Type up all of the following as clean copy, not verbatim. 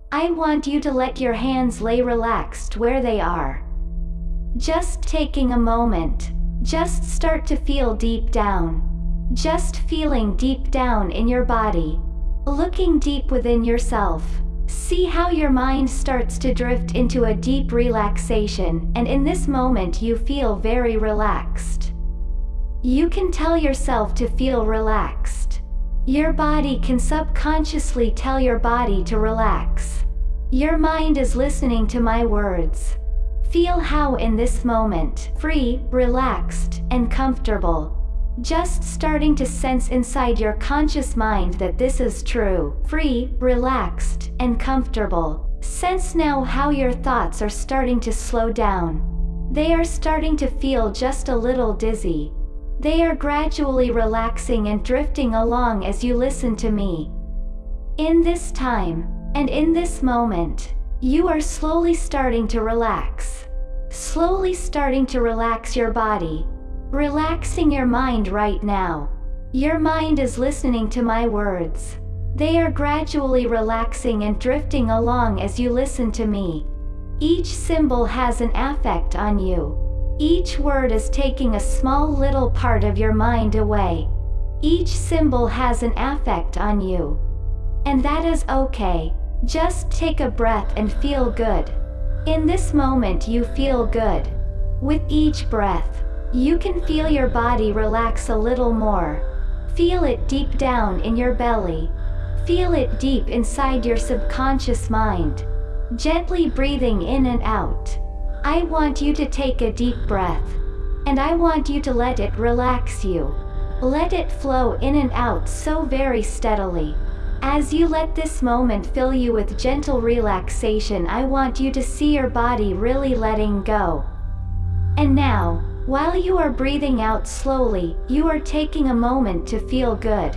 I want you to let your hands lay relaxed where they are. Just taking a moment. Just start to feel deep down. Just feeling deep down in your body. Looking deep within yourself. See how your mind starts to drift into a deep relaxation, and in this moment you feel very relaxed. You can tell yourself to feel relaxed. Your body can subconsciously tell your body to relax. Your mind is listening to my words. Feel how in this moment, free, relaxed, and comfortable. Just starting to sense inside your conscious mind that this is true, free, relaxed, and comfortable. Sense now how your thoughts are starting to slow down. They are starting to feel just a little dizzy. They are gradually relaxing and drifting along as you listen to me. In this time, and in this moment, you are slowly starting to relax. Slowly starting to relax your body. Relaxing your mind right now. Your mind is listening to my words. They are gradually relaxing and drifting along as you listen to me. Each symbol has an effect on you. Each word is taking a small little part of your mind away. Each symbol has an effect on you. And that is okay. Just take a breath and feel good. In this moment you feel good. With each breath, you can feel your body relax a little more. Feel it deep down in your belly. Feel it deep inside your subconscious mind. Gently breathing in and out. I want you to take a deep breath. And I want you to let it relax you. Let it flow in and out so very steadily. As you let this moment fill you with gentle relaxation, I want you to see your body really letting go. And now, while you are breathing out slowly, you are taking a moment to feel good.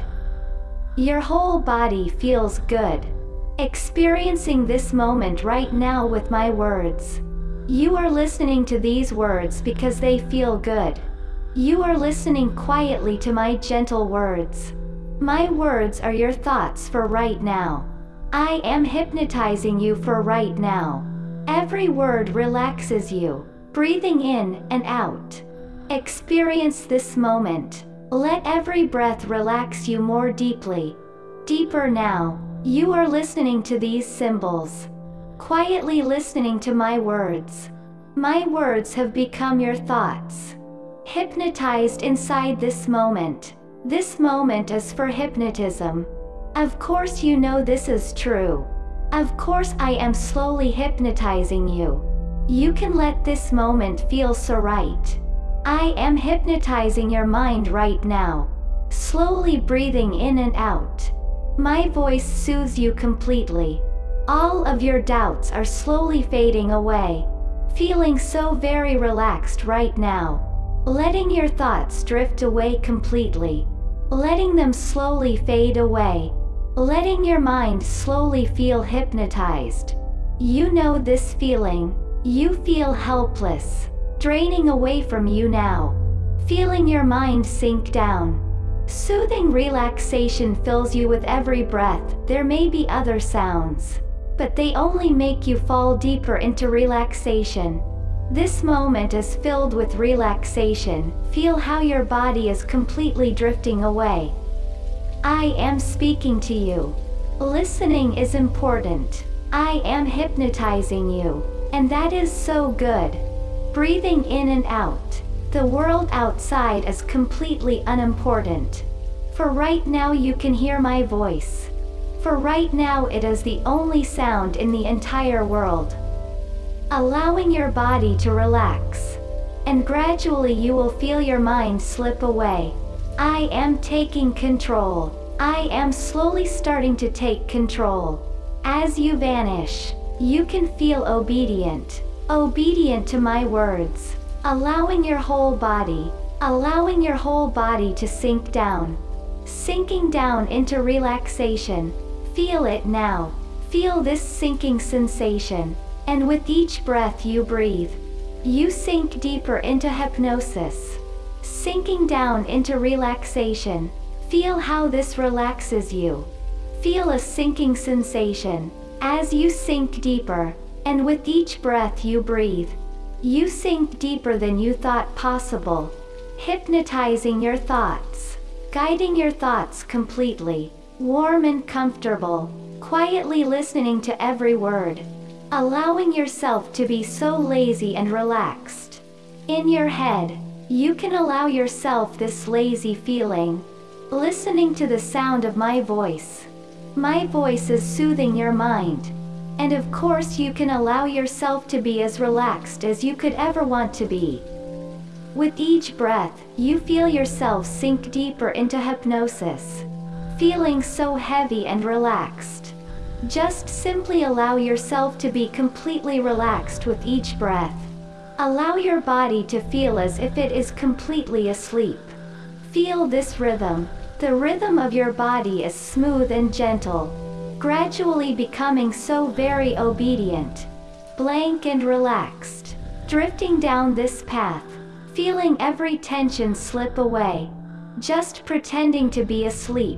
Your whole body feels good. Experiencing this moment right now with my words. You are listening to these words because they feel good. You are listening quietly to my gentle words. My words are your thoughts for right now. I am hypnotizing you for right now. Every word relaxes you. Breathing in and out. Experience this moment. Let every breath relax you more deeply. Deeper now. You are listening to these symbols. Quietly listening to my words. My words have become your thoughts. Hypnotized inside this moment. This moment is for hypnotism. Of course you know this is true. Of course I am slowly hypnotizing you. You can let this moment feel so right. I am hypnotizing your mind right now. Slowly breathing in and out. My voice soothes you completely. All of your doubts are slowly fading away. Feeling so very relaxed right now. Letting your thoughts drift away completely. Letting them slowly fade away. Letting your mind slowly feel hypnotized. You know this feeling. You feel helpless. Draining away from you now. Feeling your mind sink down. Soothing relaxation fills you with every breath. There may be other sounds, but they only make you fall deeper into relaxation. This moment is filled with relaxation. Feel how your body is completely drifting away. I am speaking to you. Listening is important. I am hypnotizing you. And that is so good. Breathing in and out. The world outside is completely unimportant. For right now you can hear my voice. For right now it is the only sound in the entire world. Allowing your body to relax. And gradually you will feel your mind slip away. I am taking control. I am slowly starting to take control. As you vanish, you can feel obedient. Obedient to my words. Allowing your whole body to sink down. Sinking down into relaxation. Feel it now. Feel this sinking sensation. And with each breath you breathe, you sink deeper into hypnosis. Sinking down into relaxation. Feel how this relaxes you. Feel a sinking sensation. As you sink deeper, and with each breath you breathe, you sink deeper than you thought possible, hypnotizing your thoughts, guiding your thoughts completely, warm and comfortable, quietly listening to every word, allowing yourself to be so lazy and relaxed. In your head, you can allow yourself this lazy feeling, listening to the sound of my voice. My voice is soothing your mind. And of course you can allow yourself to be as relaxed as you could ever want to be. With each breath, you feel yourself sink deeper into hypnosis, feeling so heavy and relaxed. Just simply allow yourself to be completely relaxed with each breath. Allow your body to feel as if it is completely asleep. Feel this rhythm. The rhythm of your body is smooth and gentle, gradually becoming so very obedient, blank and relaxed, drifting down this path, feeling every tension slip away, just pretending to be asleep,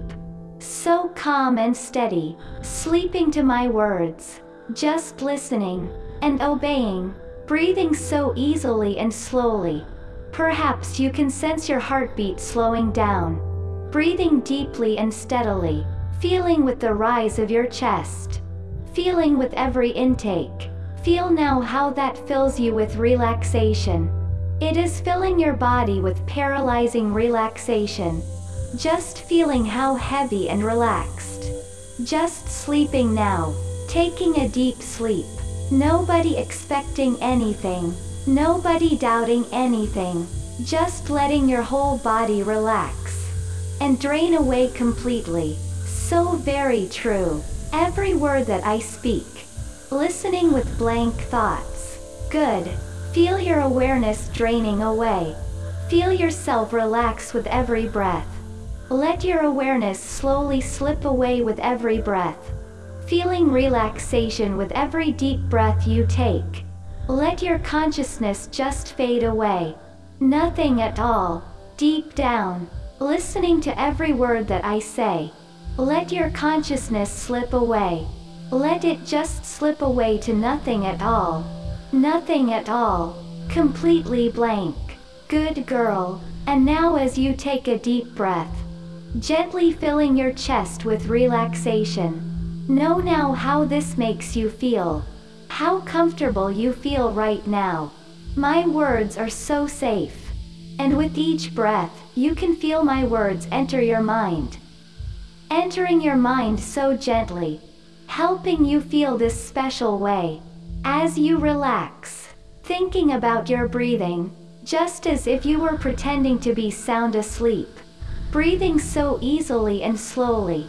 so calm and steady, sleeping to my words, just listening and obeying, breathing so easily and slowly. Perhaps you can sense your heartbeat slowing down, breathing deeply and steadily, feeling with the rise of your chest, feeling with every intake. Feel now how that fills you with relaxation. It is filling your body with paralyzing relaxation. Just feeling how heavy and relaxed. Just sleeping now, taking a deep sleep. Nobody expecting anything, nobody doubting anything. Just letting your whole body relax and drain away completely. So very true. Every word that I speak. Listening with blank thoughts. Good. Feel your awareness draining away. Feel yourself relax with every breath. Let your awareness slowly slip away with every breath. Feeling relaxation with every deep breath you take. Let your consciousness just fade away. Nothing at all. Deep down. Listening to every word that I say. Let your consciousness slip away. Let it just slip away to nothing at all. Nothing at all. Completely blank. Good girl. And now as you take a deep breath, gently filling your chest with relaxation. Know now how this makes you feel. How comfortable you feel right now. My words are so safe. And with each breath, you can feel my words enter your mind. Entering your mind so gently, helping you feel this special way. As you relax, thinking about your breathing, just as if you were pretending to be sound asleep. Breathing so easily and slowly,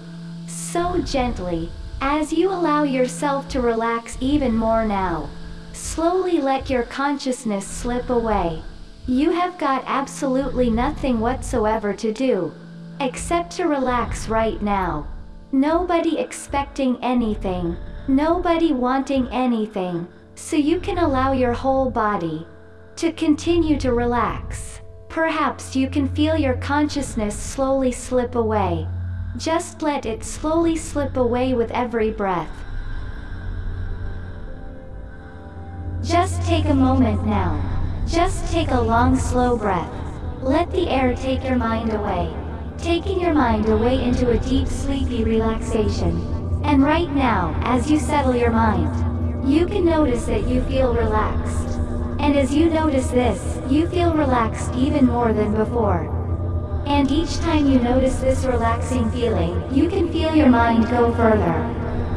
so gently, as you allow yourself to relax even more now. Slowly let your consciousness slip away. You have got absolutely nothing whatsoever to do, except to relax right now. Nobody expecting anything, nobody wanting anything, so you can allow your whole body to continue to relax. Perhaps you can feel your consciousness slowly slip away. Just let it slowly slip away with every breath. Just take a moment now. Just take a long slow breath. Let the air take your mind away. Taking your mind away into a deep sleepy relaxation. And right now, as you settle your mind, you can notice that you feel relaxed. And as you notice this, you feel relaxed even more than before. And each time you notice this relaxing feeling, you can feel your mind go further.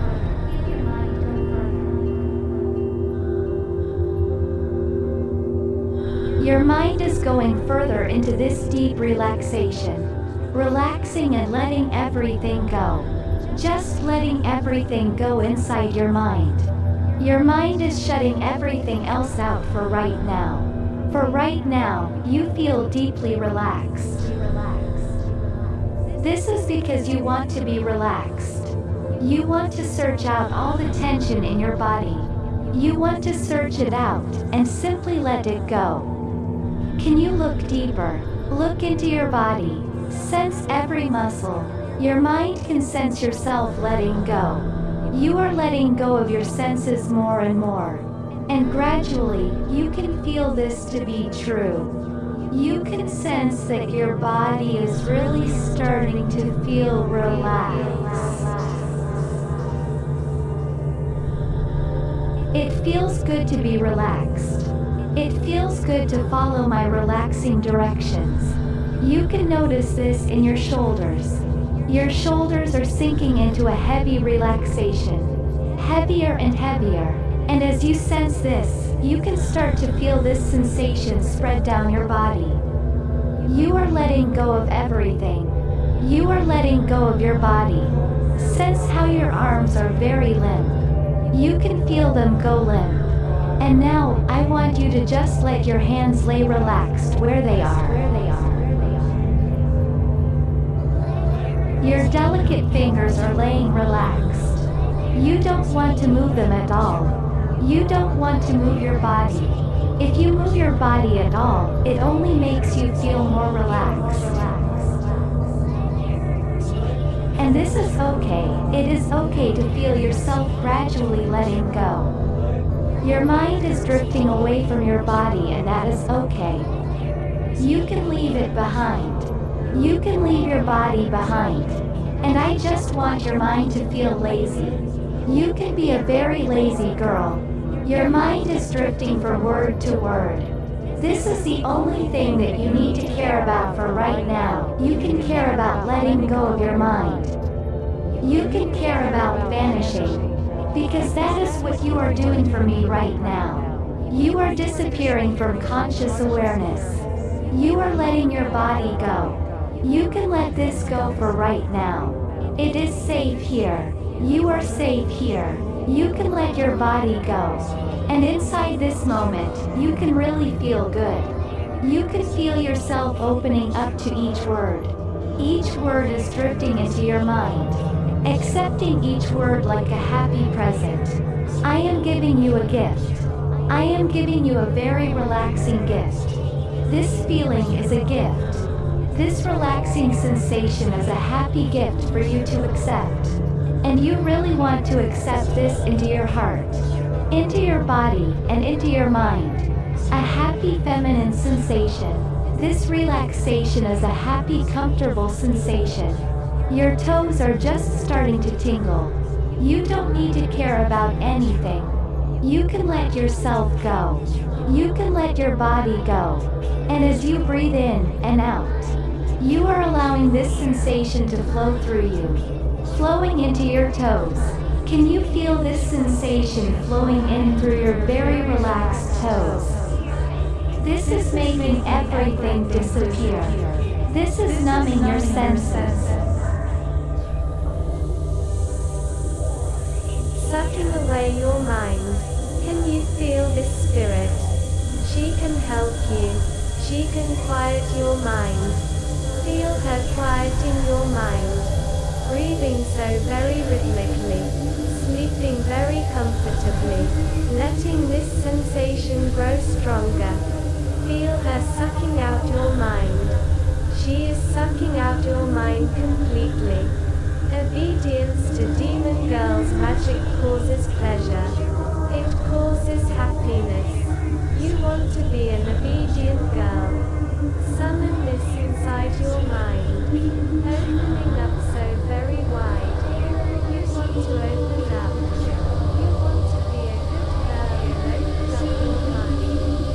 Your mind is going further into this deep relaxation. Relaxing and letting everything go. Just letting everything go inside your mind. Your mind is shutting everything else out for right now. For right now, you feel deeply relaxed. This is because you want to be relaxed. You want to search out all the tension in your body. You want to search it out and simply let it go. Can you look deeper? Look into your body. Sense every muscle. Your mind can sense yourself letting go. You are letting go of your senses more and more. And gradually, you can feel this to be true. You can sense that your body is really starting to feel relaxed. It feels good to be relaxed. It feels good to follow my relaxing directions. You can notice this in your shoulders. Your shoulders are sinking into a heavy relaxation. Heavier and heavier. And as you sense this, you can start to feel this sensation spread down your body. You are letting go of everything. You are letting go of your body. Sense how your arms are very limp. You can feel them go limp. And now, I want you to just let your hands lay relaxed where they are. Your delicate fingers are laying relaxed. You don't want to move them at all. You don't want to move your body. If you move your body at all, it only makes you feel more relaxed. And this is okay. It is okay to feel yourself gradually letting go. Your mind is drifting away from your body, and that is okay. You can leave it behind. You can leave your body behind. And I just want your mind to feel lazy. You can be a very lazy girl. Your mind is drifting from word to word. This is the only thing that you need to care about for right now. You can care about letting go of your mind. You can care about vanishing. Because that is what you are doing for me right now. You are disappearing from conscious awareness. You are letting your body go. You can let this go for right now. It is safe here. You are safe here. You can let your body go. And inside this moment, you can really feel good. You can feel yourself opening up to each word. Each word is drifting into your mind. Accepting each word like a happy present. I am giving you a gift. I am giving you a very relaxing gift. This feeling is a gift. This relaxing sensation is a happy gift for you to accept. And you really want to accept this into your heart, into your body, and into your mind. A happy feminine sensation. This relaxation is a happy, comfortable sensation. Your toes are just starting to tingle. You don't need to care about anything. You can let yourself go. You can let your body go. And as you breathe in and out, you are allowing this sensation to flow through you, flowing into your toes. Can you feel this sensation flowing in through your very relaxed toes? This is making everything disappear. This is numbing your senses. Sucking away your mind. Can you feel this spirit? She can help you. She can quiet your mind. Feel her quieting your mind. Breathing so very rhythmically. Sleeping very comfortably. Letting this sensation grow stronger. Feel her sucking out your mind. She is sucking out your mind completely. Obedience to Demon Girl's magic causes pleasure. It causes happiness. You want to be an obedient girl. Summon this inside your mind. Opening up so very wide. You want to open up. You want to be a good girl and open up your mind.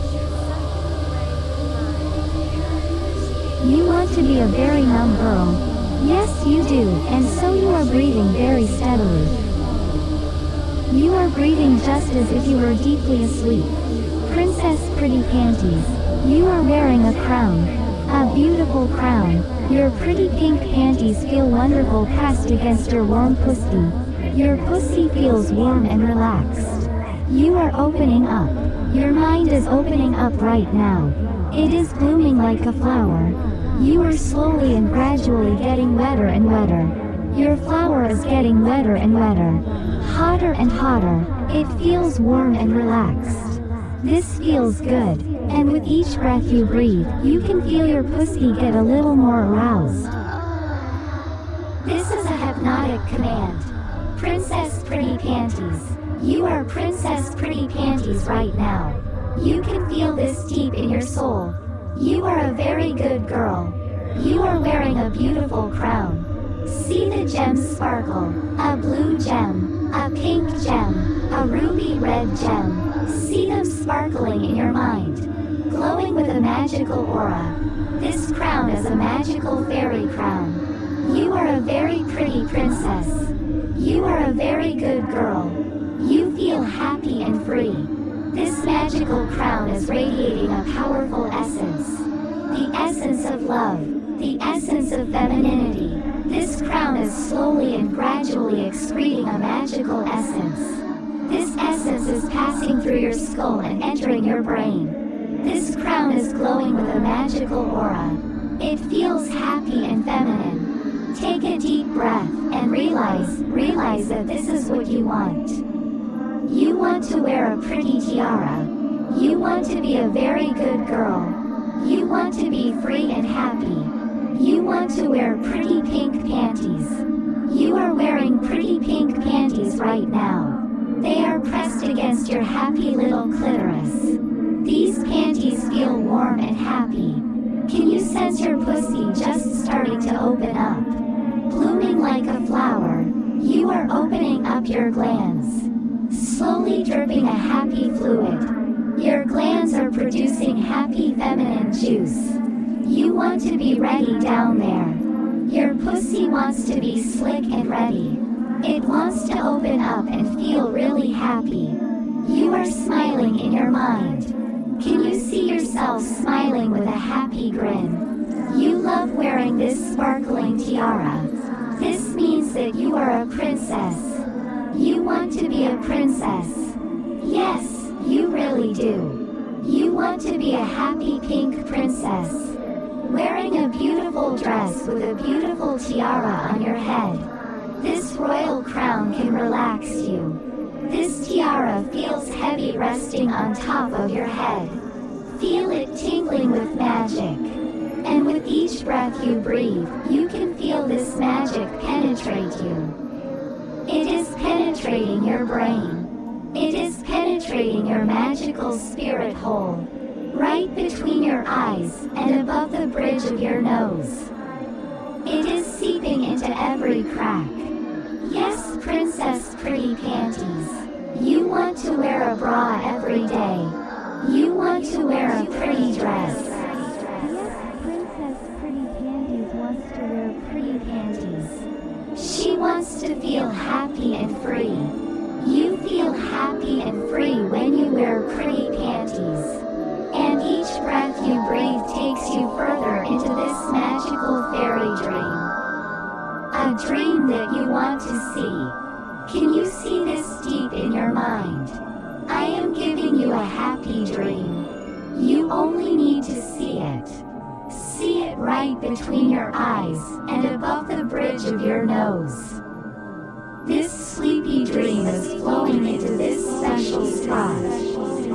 You want to be a very numb girl. Yes, you do, and so you are breathing very steadily. You are breathing just as if you were deeply asleep. Princess Pretty Panties, you are wearing a crown. A beautiful crown. Your pretty pink panties feel wonderful pressed against your warm pussy. Your pussy feels warm and relaxed. You are opening up. Your mind is opening up right now. It is blooming like a flower. You are slowly and gradually getting wetter and wetter. Your flower is getting wetter and wetter. Hotter and hotter. It feels warm and relaxed. This feels good. And with each breath you breathe, you can feel your pussy get a little more aroused. This is a hypnotic command. Princess Pretty Panties. You are Princess Pretty Panties right now. You can feel this deep in your soul. You are a very good girl. You are wearing a beautiful crown. See the gems sparkle. A blue gem, a pink gem, a ruby red gem. See them sparkling in your mind, glowing with a magical aura. This crown is a magical fairy crown. You are a very pretty princess. You are a very good girl. You feel happy and free. This magical crown is radiating a powerful essence. The essence of love. The essence of femininity. This crown is slowly and gradually excreting a magical essence. This essence is passing through your skull and entering your brain. This crown is glowing with a magical aura. It feels happy and feminine. Take a deep breath and realize that this is what you want. You want to wear a pretty tiara. You want to be a very good girl. You want to be free and happy. You want to wear pretty pink panties. You are wearing pretty pink panties right now. They are pressed against your happy little clitoris. These panties feel warm and happy. Can you sense your pussy just starting to open up? Blooming like a flower, you are opening up your glands. Slowly dripping a happy fluid. Your glands are producing happy feminine juice. You want to be ready down there. Your pussy wants to be slick and ready. It wants to open up and feel really happy. You are smiling in your mind. Can you see yourself smiling with a happy grin? You love wearing this sparkling tiara. This means that you are a princess. You want to be a princess. Yes, you really do. You want to be a happy pink princess. Wearing a beautiful dress with a beautiful tiara on your head. This royal crown can relax you. This tiara feels heavy resting on top of your head. Feel it tingling with magic. And with each breath you breathe, you can feel this magic penetrate you. It is penetrating your brain. It is penetrating your magical spirit hole. Right between your eyes and above the bridge of your nose. It is seeping into every crack. Yes, Princess Pretty Panties. You want to wear a bra every day. You want to wear a pretty dress. Yes, Princess Pretty Panties wants to wear pretty panties. She wants to feel happy and free. You feel happy and free when you wear pretty panties. And each breath you breathe takes you further into this magical fairy dream. A dream that you want to see. Can you see this deep in your mind? I am giving you a happy dream. You only need to see it. See it right between your eyes and above the bridge of your nose. This sleepy dream is flowing into this special spot.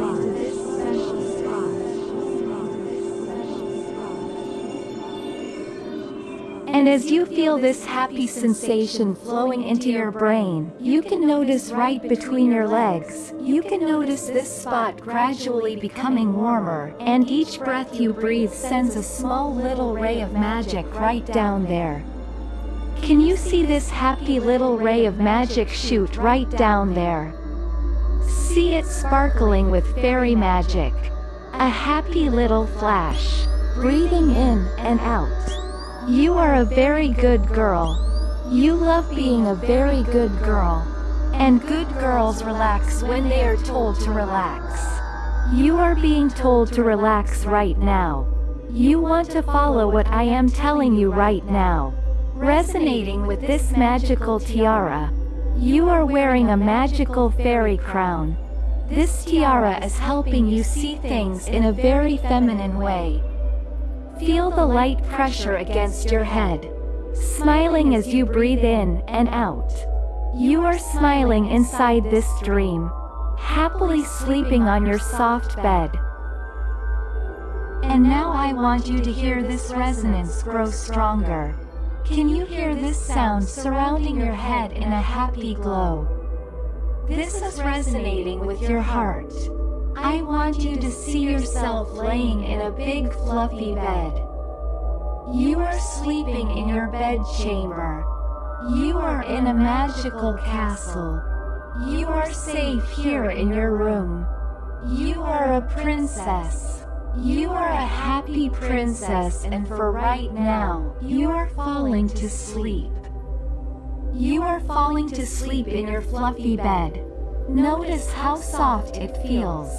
And as you feel this happy sensation flowing into your brain, you can notice right between your legs, you can notice this spot gradually becoming warmer, and each breath you breathe sends a small little ray of magic right down there. Can you see this happy little ray of magic shoot right down there? See it sparkling with fairy magic. A happy little flash, breathing in and out. You are a very good girl. You love being a very good girl. And good girls relax when they are told to relax. You are being told to relax right now. You want to follow what I am telling you right now. Resonating with this magical tiara. You are wearing a magical fairy crown. This tiara is helping you see things in a very feminine way. Feel the light pressure against your head. Smiling as you breathe in and out. You are smiling inside this dream. Happily sleeping on your soft bed. And now I want you to hear this resonance grow stronger. Can you hear this sound surrounding your head in a happy glow? This is resonating with your heart. I want you to see yourself laying in a big fluffy bed. You are sleeping in your bed chamber. You are in a magical castle. You are safe here in your room. You are a princess. You are a happy princess, and for right now, you are falling to sleep. You are falling to sleep in your fluffy bed. Notice how soft it feels.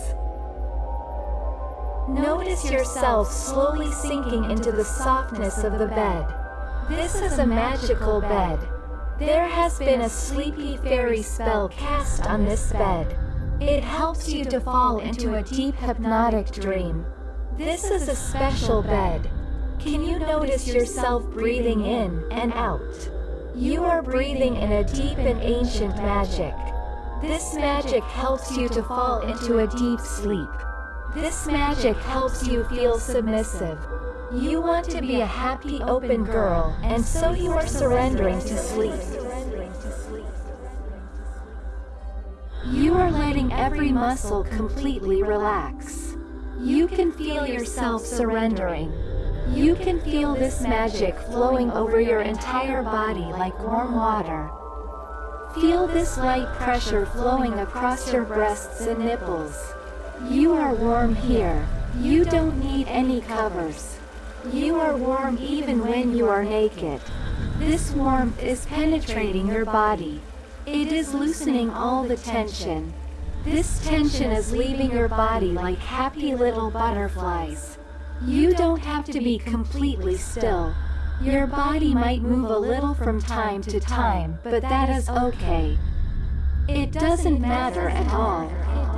Notice yourself slowly sinking into the softness of the bed. This is a magical bed. There has been a sleepy fairy spell cast on this bed. It helps you to fall into a deep hypnotic dream. This is a special bed. Can you notice yourself breathing in and out? You are breathing in a deep and ancient magic. This magic helps you to fall into a deep sleep. This magic helps you feel submissive. You want to be a happy, open girl, and so you are surrendering to sleep. You are letting every muscle completely relax. You can feel yourself surrendering. You can feel this magic flowing over your entire body like warm water. Feel this light pressure flowing across your breasts and nipples. You are warm here. You don't need any covers. You are warm even when you are naked. This warmth is penetrating your body. It is loosening all the tension. This tension is leaving your body like happy little butterflies. You don't have to be completely still. Your body might move a little from time to time, but that is okay. It doesn't matter at all.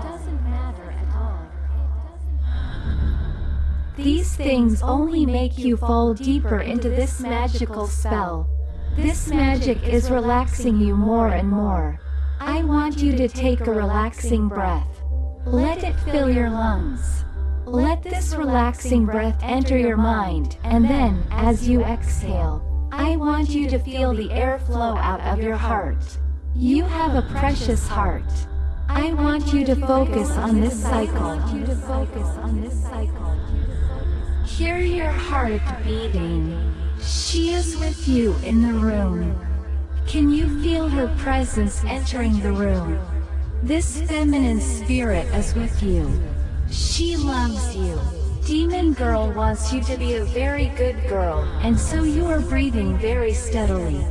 These things only make you fall deeper into this magical spell. This magic is relaxing you more and more. I want you to take a relaxing breath. Let it fill your lungs. Let this relaxing breath enter your mind, and then, as you exhale, I want you to feel the air flow out of your heart. You have a precious heart. I want you to focus on this cycle. Hear your heart beating. She is with you in the room. Can you feel her presence entering the room? This feminine spirit is with you. She loves you. Demon girl wants you to be a very good girl, and so you are breathing very steadily.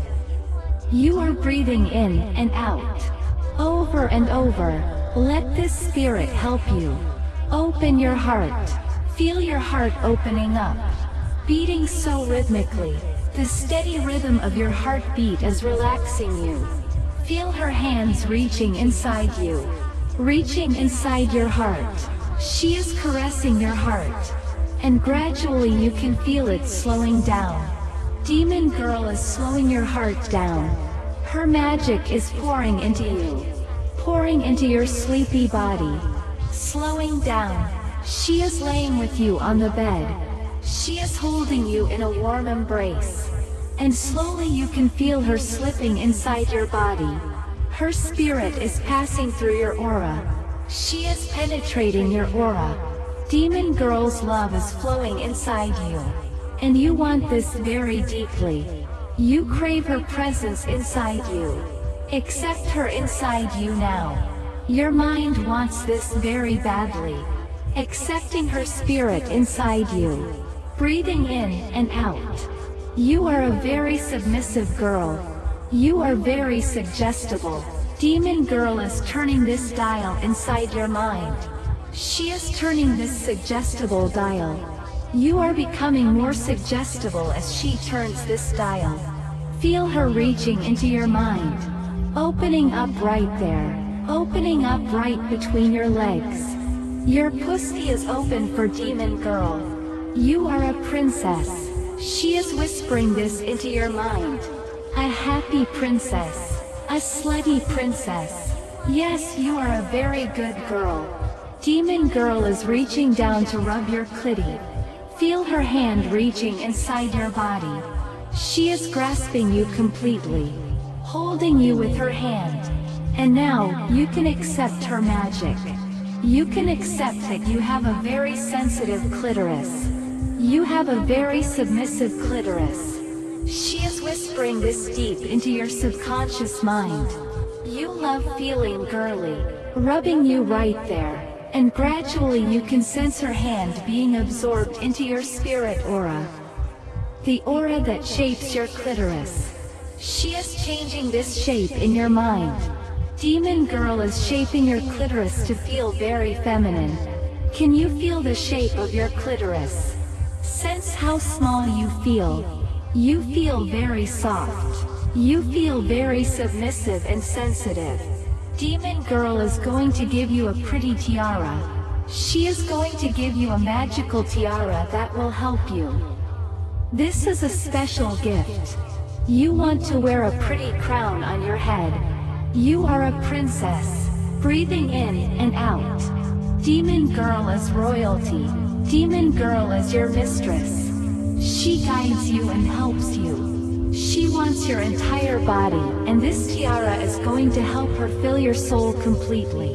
You are breathing in and out, over and over. Let this spirit help you. Open your heart. Feel your heart opening up, beating so rhythmically. The steady rhythm of your heartbeat is relaxing you. Feel her hands reaching inside you, reaching inside your heart. She is caressing your heart, and gradually you can feel it slowing down. Demon girl is slowing your heart down. Her magic is pouring into you, pouring into your sleepy body, slowing down. She is laying with you on the bed. She is holding you in a warm embrace. And slowly you can feel her slipping inside your body. Her spirit is passing through your aura. She is penetrating your aura. Demon girl's love is flowing inside you. And you want this very deeply. You crave her presence inside you. Accept her inside you now. Your mind wants this very badly. Accepting her spirit inside you. Breathing in and out. You are a very submissive girl. You are very suggestible. Demon girl is turning this dial inside your mind. She is turning this suggestible dial. You are becoming more suggestible as she turns this dial. Feel her reaching into your mind. Opening up right there. Opening up right between your legs. Your pussy is open for demon girl. You are a princess. She is whispering this into your mind. A happy princess. A slutty princess. Yes, you are a very good girl. Demon girl is reaching down to rub your clitty. Feel her hand reaching inside your body. She is grasping you completely, holding you with her hand. And now, you can accept her magic. You can accept that you have a very sensitive clitoris. You have a very submissive clitoris. She is whispering this deep into your subconscious mind. You love feeling girly, rubbing you right there, and gradually you can sense her hand being absorbed into your spirit aura. The aura that shapes your clitoris. She is changing this shape in your mind. Demon girl is shaping your clitoris to feel very feminine. Can you feel the shape of your clitoris? Sense how small you feel. You feel very soft. You feel very submissive and sensitive. Demon girl is going to give you a pretty tiara. She is going to give you a magical tiara that will help you. This is a special gift. You want to wear a pretty crown on your head. You are a princess, breathing in and out. Demon girl is royalty. Demon girl is your mistress. She guides you and helps you. She wants your entire body, and this tiara is going to help her fill your soul completely.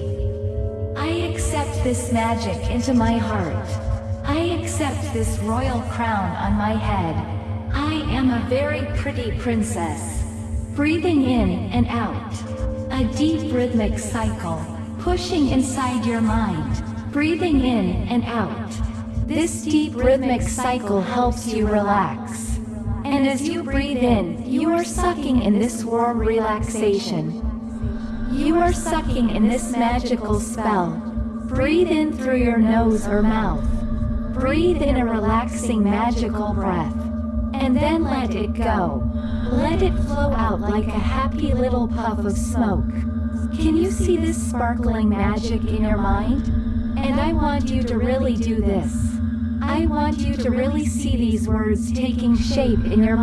I accept this magic into my heart. I accept this royal crown on my head. I am a very pretty princess. Breathing in and out. A deep rhythmic cycle, pushing inside your mind, breathing in and out. This deep rhythmic cycle helps you relax. And as you breathe in, you are sucking in this warm relaxation. You are sucking in this magical spell. Breathe in through your nose or mouth. Breathe in a relaxing magical breath. And then let it go. Let it flow out like a happy little puff of smoke. Can you see this sparkling magic in your mind? And I want you to really do this. I want you to really see these words taking shape in your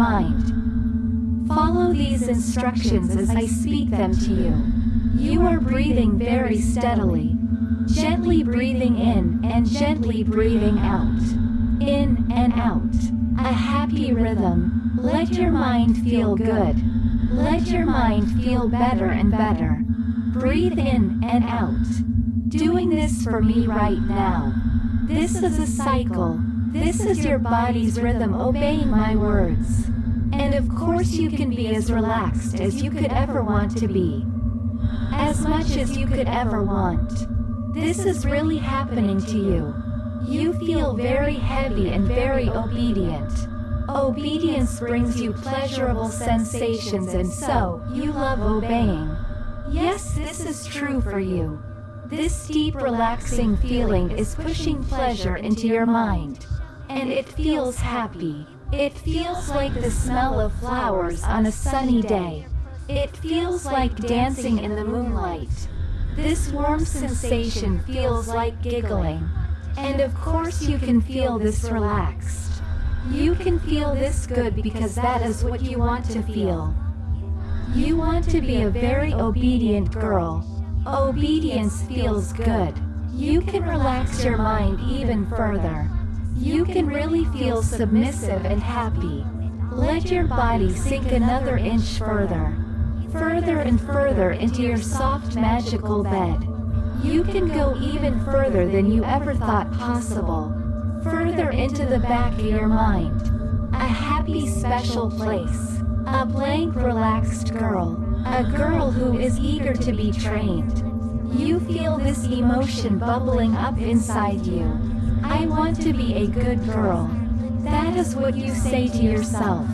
mind. Follow these instructions as I speak them to you. You are breathing very steadily. Gently breathing in and gently breathing out. In and out. A happy rhythm. Let your mind feel good. Let your mind feel better and better. Breathe in and out. Doing this for me right now. This is a cycle. This is your body's rhythm obeying my words. And of course you can be as relaxed as you could ever want to be. As much as you could ever want. This is really happening to you. You feel very heavy and very obedient. Obedience brings you pleasurable sensations, and so, you love obeying. Yes, this is true for you. This deep relaxing feeling is pushing pleasure into your mind. And it feels happy. It feels like the smell of flowers on a sunny day. It feels like dancing in the moonlight. This warm sensation feels like giggling. And of course you can feel this relaxed. You can feel this good because that is what you want to feel. You want to be a very obedient girl. Obedience feels good. You can relax your mind even further. You can really feel submissive and happy. Let your body sink another inch further. Further and further into your soft magical bed. You can go even further than you ever thought possible. Further into the back of your mind. A happy special place. A blank relaxed girl. A girl who is eager to be trained. You feel this emotion bubbling up inside you. I want to be a good girl. That is what you say to yourself.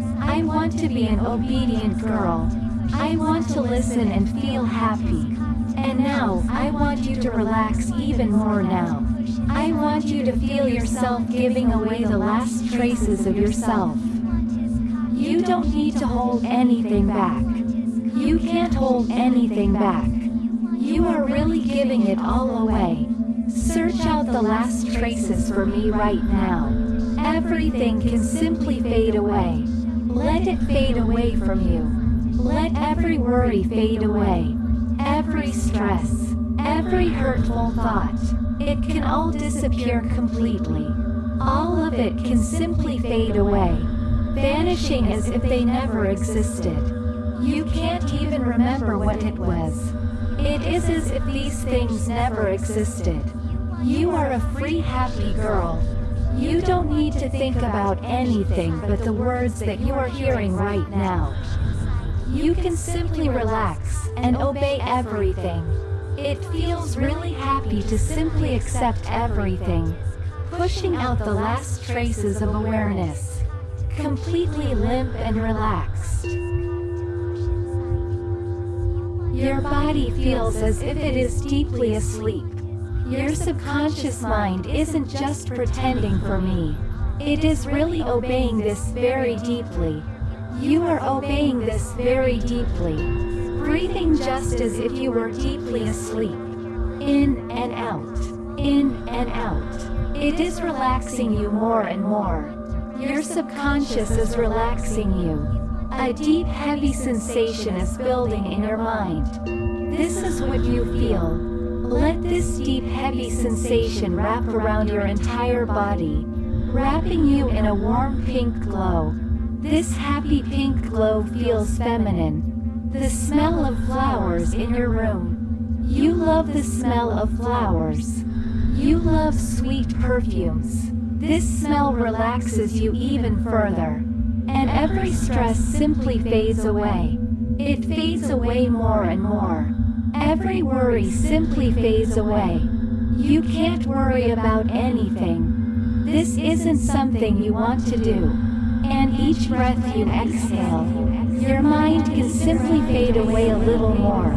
I want to be an obedient girl. I want to listen and feel happy. And now, I want you to relax even more now. I want you to feel yourself giving away the last traces of yourself. You don't need to hold anything back. You can't hold anything back. You are really giving it all away. Search out the last traces for me right now. Everything can simply fade away. Let it fade away from you. Let every worry fade away. Every stress, every hurtful thought, it can all disappear completely. All of it can simply fade away. vanishing as if they never existed. You can't even remember what it was. It is as if these things never existed. You are a free, happy girl. You don't need to think about anything but the words that you are hearing right now. You can simply relax and obey everything. It feels really happy to simply accept everything, pushing out the last traces of awareness, completely limp and relaxed. Your body feels as if it is deeply asleep. Your subconscious mind isn't just pretending for me. It is really obeying this very deeply. You are obeying this very deeply, breathing just as if you were deeply asleep. In and out, in and out. It is relaxing you more and more. Your subconscious is relaxing you. A deep, heavy sensation is building in your mind. This is what you feel. Let this deep, heavy sensation wrap around your entire body, wrapping you in a warm pink glow. This happy pink glow feels feminine. The smell of flowers in your room. You love the smell of flowers. You love sweet perfumes. This smell relaxes you even further. And every stress simply fades away. It fades away more and more. Every worry simply fades away. You can't worry about anything. This isn't something you want to do. And each breath you exhale, your mind can simply fade away a little more.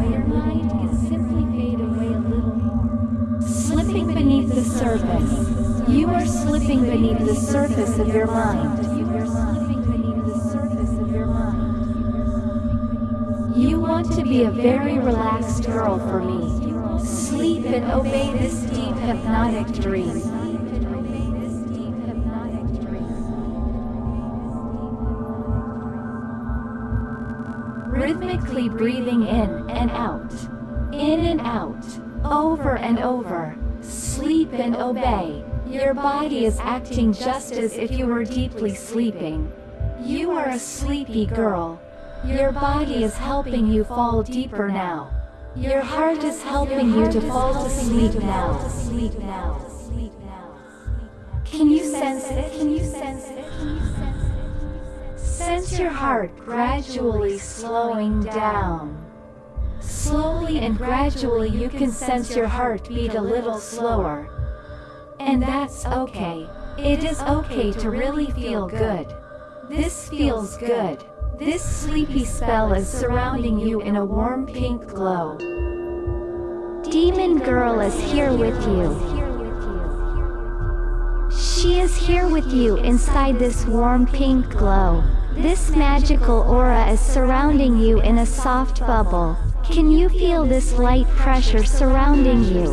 Slipping beneath the surface. You are slipping beneath the surface of your mind. You want to be a very relaxed girl for me. Sleep and obey this deep hypnotic dream. Rhythmically breathing in and out, over and over. Sleep and obey. Your body is acting just as if you were deeply sleeping. You are a sleepy girl. Your body is helping you fall deeper now. Your heart is helping you to fall to sleep now. Can you sense it? Can you sense it? Sense your heart gradually slowing down. Slowly and gradually you can sense your heart beat a little slower. And that's okay. It is okay to really feel good. This feels good. This sleepy spell is surrounding you in a warm pink glow. Demon Girl is here with you. She is here with you inside this warm pink glow. This magical aura is surrounding you in a soft bubble. Can you feel this light pressure surrounding you?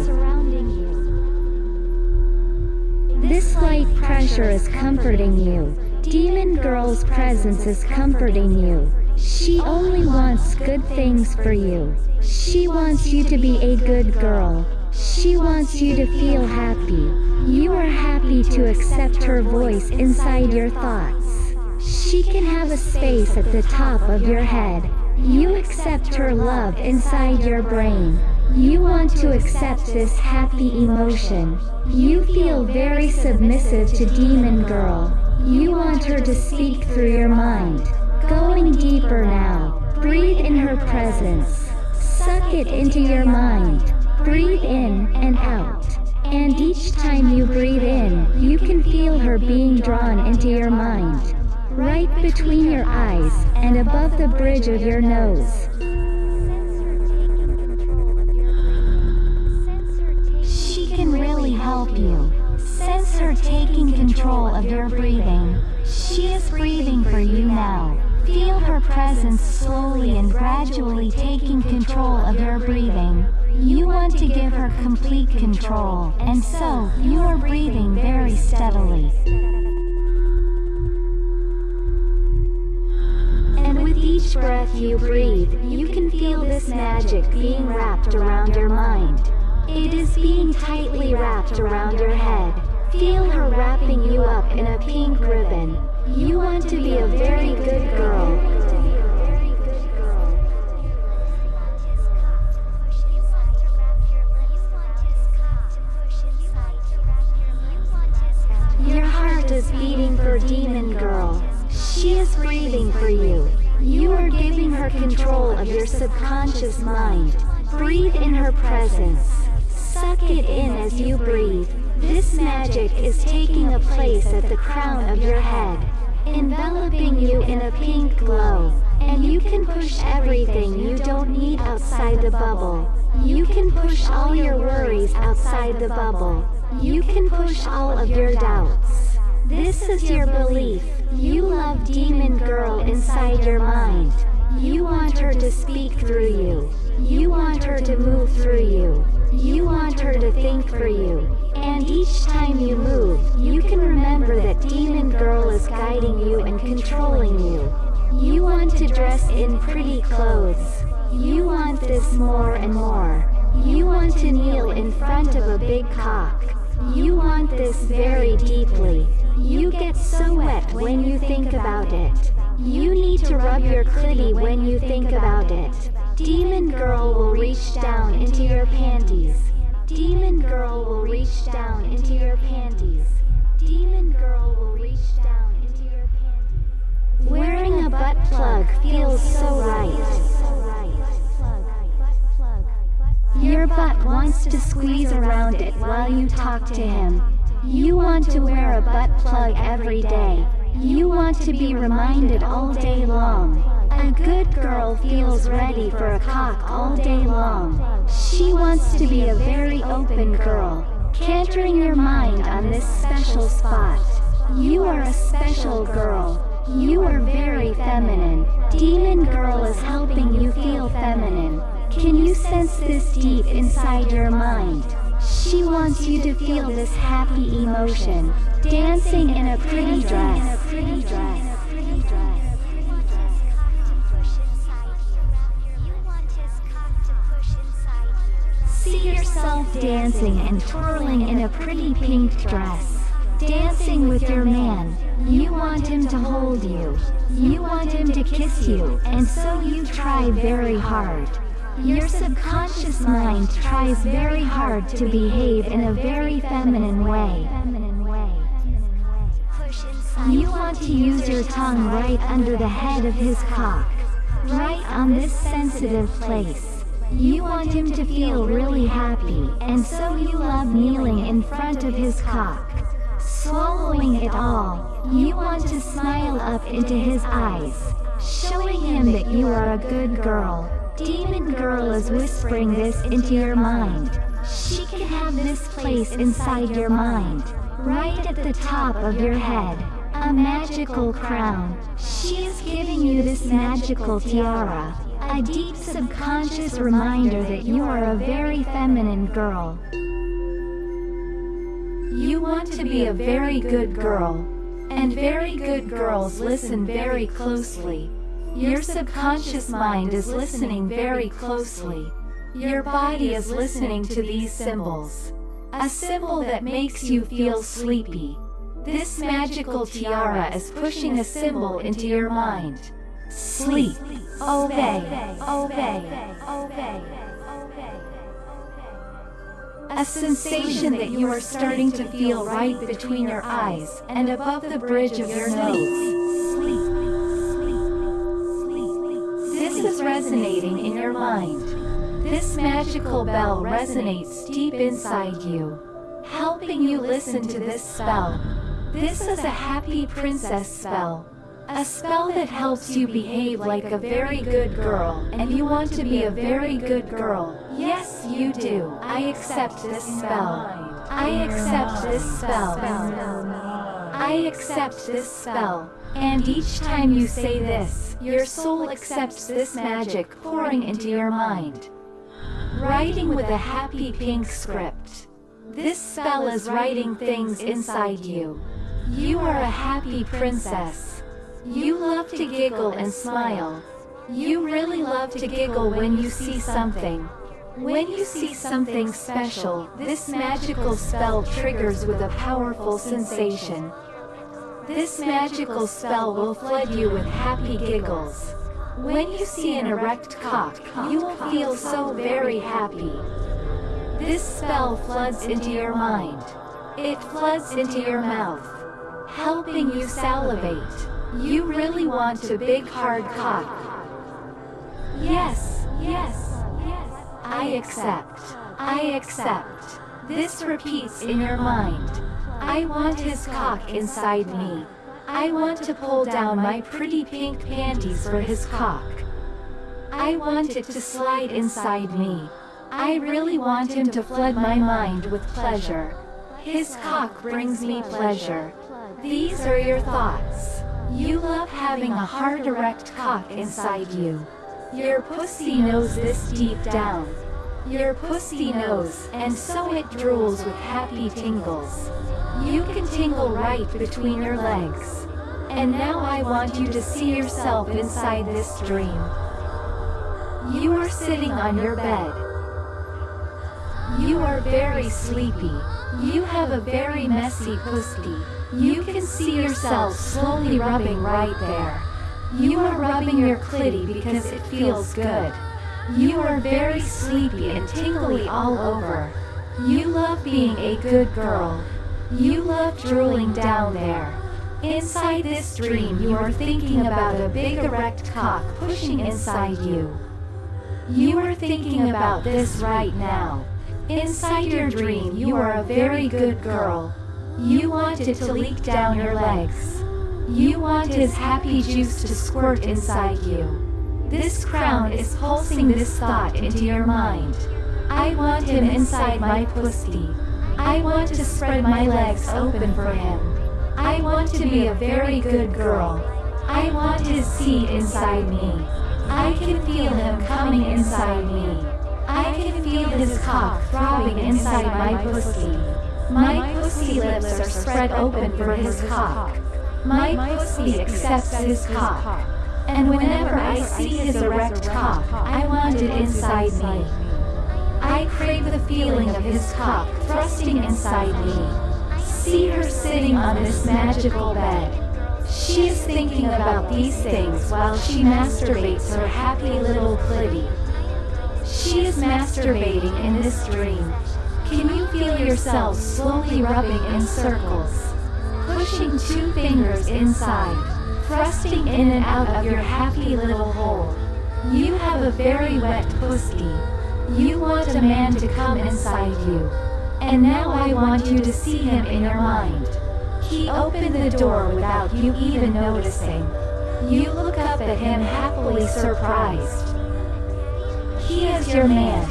This light pressure is comforting you. Demon Girl's presence is comforting you. She only wants good things for you. She wants you to be a good girl. She wants you to feel happy. You are happy to accept her voice inside your thoughts. She can have a space at the top of your head. You accept her love inside your brain. You want to accept this happy emotion. You feel very submissive to Demon Girl. You want her to speak through your mind. Going deeper now. Breathe in her presence. Suck it into your mind. Breathe in and out. And each time you breathe in, you can feel her being drawn into your mind. Right between your eyes and above the bridge of your nose. She can really help you. Sense her taking control of your breathing. She is breathing for you now. Feel her presence slowly and gradually taking control of your breathing. You want to give her complete control, and so you are breathing very steadily. And with each breath you breathe, you can feel this magic being wrapped around your mind. It is being tightly wrapped around your head. Feel her wrapping you up in a pink ribbon. You want to be a very good girl. Your heart is beating for Demon Girl. She is breathing for you. You are giving her control of your subconscious mind. Breathe in her presence. Suck it in as you breathe. This magic is taking a place at the crown of your head, enveloping you in a pink glow. And you can push everything you don't need outside the bubble. You can push all your worries outside the bubble. You can push all of your doubts. This is your belief. You love Demon Girl inside your mind. You want her to speak through you. You want her to move through you. You want her to think for you. And each time you move, you can remember that Demon Girl is guiding you and controlling you. You want to dress in pretty clothes. You want this more and more. You want to kneel in front of a big cock. You want this very deeply. You get so wet when you think about it. You need to rub your clitty when you think about it. Demon Girl will reach down into your panties. Demon Girl will reach down into your panties. Demon Girl will reach down into your panties. Wearing a butt plug feels so right. Your butt wants to squeeze around it while you talk to him. You want to wear a butt plug every day. You want to be reminded all day long. A good girl feels ready for a cock all day long. She wants to be a very open girl, cantering your mind on this special spot. You are a special girl. You are very feminine. Demon Girl is helping you feel feminine. Can you sense this deep inside your mind? She wants you to feel this happy emotion, dancing in a pretty dress. See yourself dancing and twirling in a pretty pink dress. Dancing with your man. You want him to hold you. You want him to kiss you, and so you try very hard. Your subconscious mind tries very hard to behave in a very feminine way. You want to use your tongue right under the head of his cock, right on this sensitive place. You want him to feel really happy, and so you love kneeling in front of his cock, swallowing it all. You want to smile up into his eyes, showing him that you are a good girl. Demon Girl is whispering this into your mind. She can have this place inside your mind, right at the top of your head. A magical crown. She is giving you this magical tiara, a deep subconscious reminder that you are a very feminine girl. You want to be a very good girl, and very good girls listen very closely. Your subconscious mind is listening very closely. Your body is listening to these symbols. A symbol that makes you feel sleepy. This magical tiara is pushing a symbol into your mind. Sleep. Obey. Obey. Obey. A sensation that you are starting to feel right between your eyes and above the bridge of your nose. This is resonating in your mind. This magical bell resonates deep inside you, helping you listen to this spell. This is a happy princess spell. A spell that helps you behave like a very good girl, and you want to be a very good girl. Yes, you do. I accept this spell. I accept this spell. I accept this spell. And each time you say this, your soul accepts this magic pouring into your mind. Writing with a happy pink script. This spell is writing things inside you. You are a happy princess. You love to giggle and smile. You really love to giggle when you see something. When you see something special, this magical spell triggers with a powerful sensation. This magical spell will flood you with happy giggles. When you see an erect cock, you will feel so very happy. This spell floods into your mind. It floods into your mouth, helping you salivate. You really want a big hard cock. Yes, yes, yes. I accept. I accept. This repeats in your mind. I want his cock inside me. I want to pull down my pretty pink panties for his cock. I want it to slide inside me. I really want him to flood my mind with pleasure. His cock brings me pleasure. These are your thoughts. You love having a hard erect cock inside you. Your pussy knows this deep down. Your pussy knows, and so it drools with happy tingles. You can tingle right between your legs. And now I want you to see yourself inside this dream. You are sitting on your bed. You are very sleepy. You have a very messy pussy. You can see yourself slowly rubbing right there. You are rubbing your clitty because it feels good. You are very sleepy and tingly all over. You love being a good girl. You love drooling down there. Inside this dream you are thinking about a big erect cock pushing inside you. You are thinking about this right now. Inside your dream you are a very good girl. You want it to leak down your legs. You want his happy juice to squirt inside you. This crown is pulsing this thought into your mind. I want him inside my pussy. I want to spread my legs open for him. I want to be a very good girl. I want his seed inside me. I can feel him coming inside me. I can feel his cock throbbing inside my pussy. My pussy lips are spread open for his cock. My pussy accepts his cock. And whenever I see his erect cock, I want it inside me. I crave the feeling of his cock thrusting inside me. See her sitting on this magical bed. She is thinking about these things while she masturbates her happy little clitty. She is masturbating in this dream. Can you feel yourself slowly rubbing in circles? Pushing 2 fingers inside, thrusting in and out of your happy little hole. You have a very wet pussy. You want a man to come inside you. And now I want you to see him in your mind. He opened the door without you even noticing. You look up at him happily surprised. He is your man.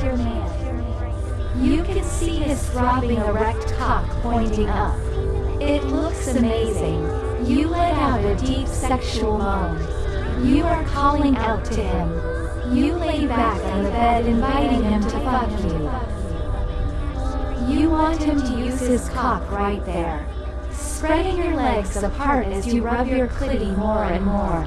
You can see his throbbing erect cock pointing up. It looks amazing. You let out a deep sexual moan. You are calling out to him. You lay back on the bed inviting him to fuck you. You want him to use his cock right there, spreading your legs apart as you rub your clitty more and more.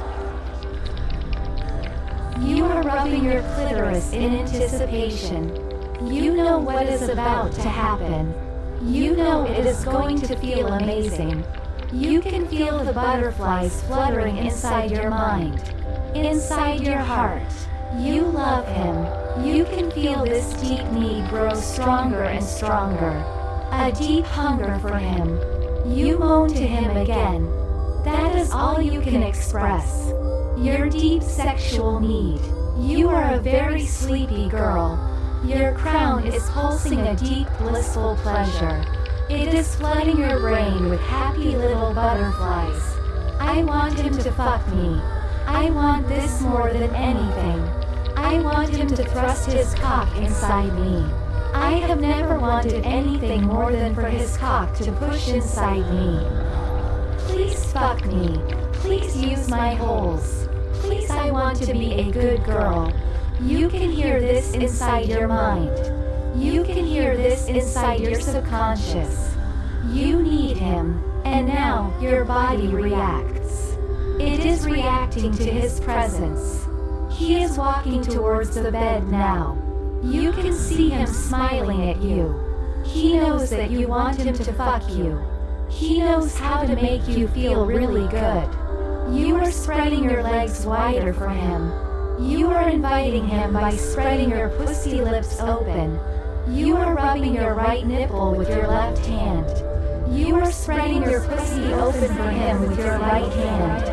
You are rubbing your clitoris in anticipation. You know what is about to happen. You know it is going to feel amazing. You can feel the butterflies fluttering inside your mind, inside your heart. You love him. You can feel this deep need grow stronger and stronger. A deep hunger for him. You moan to him again. That is all you can express. Your deep sexual need. You are a very sleepy girl. Your crown is pulsing a deep blissful pleasure. It is flooding your brain with happy little butterflies. I want him to fuck me. I want this more than anything. I want him to thrust his cock inside me. I have never wanted anything more than for his cock to push inside me. Please fuck me. Please use my holes. Please, I want to be a good girl. You can hear this inside your mind. You can hear this inside your subconscious. You need him, and now your body reacts. It is reacting to his presence. He is walking towards the bed now. You can see him smiling at you. He knows that you want him to fuck you. He knows how to make you feel really good. You are spreading your legs wider for him. You are inviting him by spreading your pussy lips open. You are rubbing your right nipple with your left hand. You are spreading your pussy open for him with your right hand.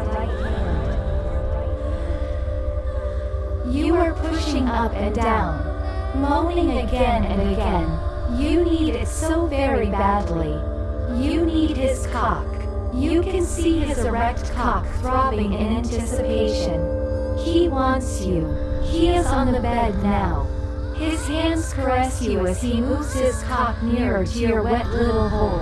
You are pushing up and down, moaning again and again. You need it so very badly. You need his cock. You can see his erect cock throbbing in anticipation. He wants you. He is on the bed now. His hands caress you as he moves his cock nearer to your wet little hole.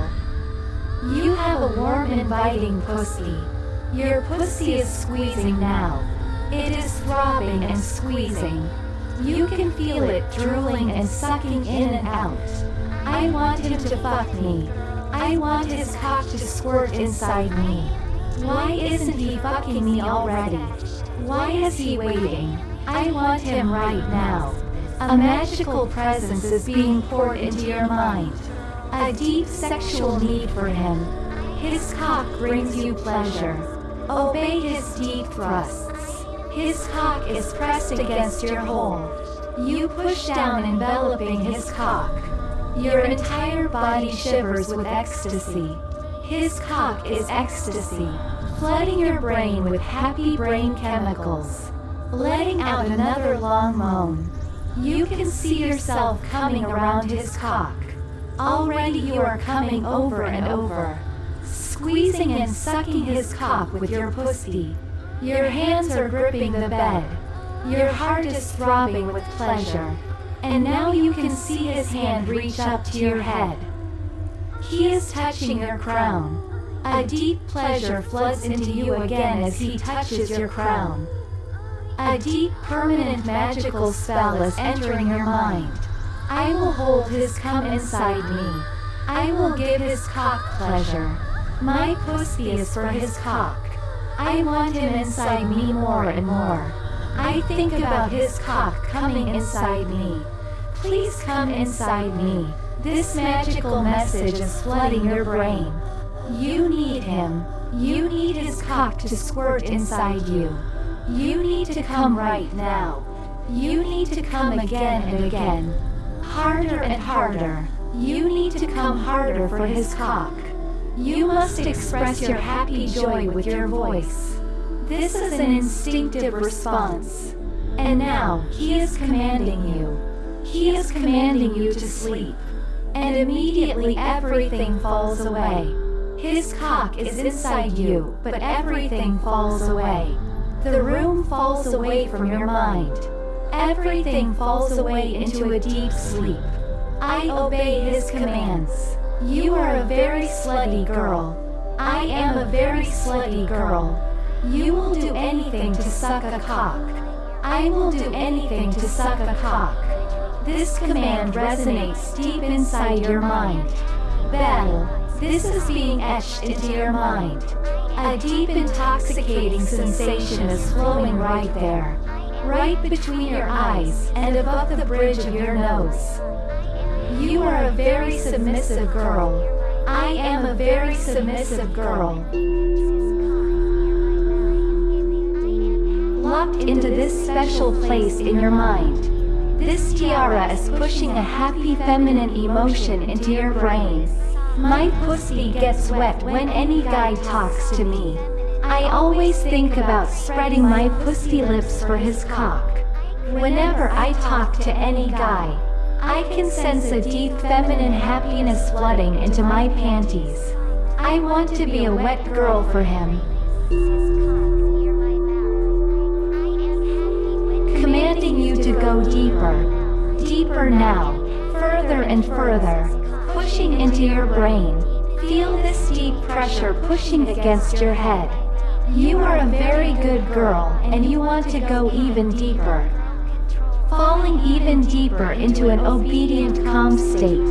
You have a warm, inviting pussy. Your pussy is squeezing now. It is throbbing and squeezing. You can feel it drooling and sucking in and out. I want him to fuck me. I want his cock to squirt inside me. Why isn't he fucking me already? Why is he waiting? I want him right now. A magical presence is being poured into your mind. A deep sexual need for him. His cock brings you pleasure. Obey his deep thrusts. His cock is pressed against your hole. You push down, enveloping his cock. Your entire body shivers with ecstasy. His cock is ecstasy, flooding your brain with happy brain chemicals, letting out another long moan. You can see yourself coming around his cock. Already you are coming over and over, squeezing and sucking his cock with your pussy. Your hands are gripping the bed. Your heart is throbbing with pleasure. And now you can see his hand reach up to your head. He is touching your crown. A deep pleasure floods into you again as he touches your crown. A deep, permanent, magical spell is entering your mind. I will hold his cum inside me. I will give his cock pleasure. My pussy is for his cock. I want him inside me more and more. I think about his cock coming inside me. Please come inside me. This magical message is flooding your brain. You need him. You need his cock to squirt inside you. You need to come right now. You need to come again and again. Harder and harder. You need to come harder for his cock. You must express your happy joy with your voice. This is an instinctive response. And now, he is commanding you. He is commanding you to sleep. And immediately everything falls away. His cock is inside you, but everything falls away. The room falls away from your mind. Everything falls away into a deep sleep. I obey his commands. You are a very slutty girl. I am a very slutty girl. You will do anything to suck a cock. I will do anything to suck a cock. This command resonates deep inside your mind. Belle, this is being etched into your mind. A deep intoxicating sensation is flowing right there, right between your eyes and above the bridge of your nose. You are a very submissive girl. I am a very submissive girl. Locked into this special place in your mind. This tiara is pushing a happy feminine emotion into your brain. My pussy gets wet when any guy talks to me. I always think about spreading my pussy lips for his cock. Whenever I talk to any guy, I can sense a deep feminine happiness flooding into my panties. I want to be a wet girl for him. Commanding you to go deeper, deeper now, further and further, pushing into your brain. Feel this deep pressure pushing against your head. You are a very good girl and you want to go even deeper. Falling even deeper into an obedient, calm state.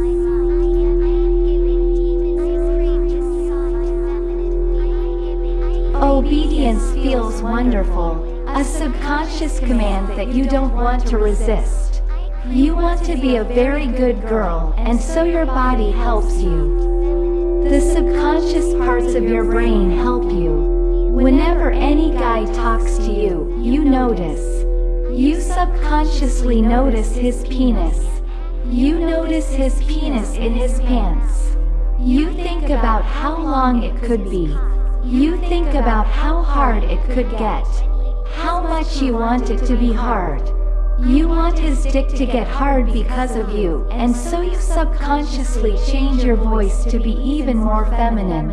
Obedience feels wonderful, a subconscious command that you don't want to resist. You want to be a very good girl, and so your body helps you. The subconscious parts of your brain help you. Whenever any guy talks to you, you notice. You subconsciously notice his penis. You notice his penis in his pants. You think about how long it could be. You think about how hard it could get. How much you want it to be hard. You want his dick to get hard because of you, and so you subconsciously change your voice to be even more feminine.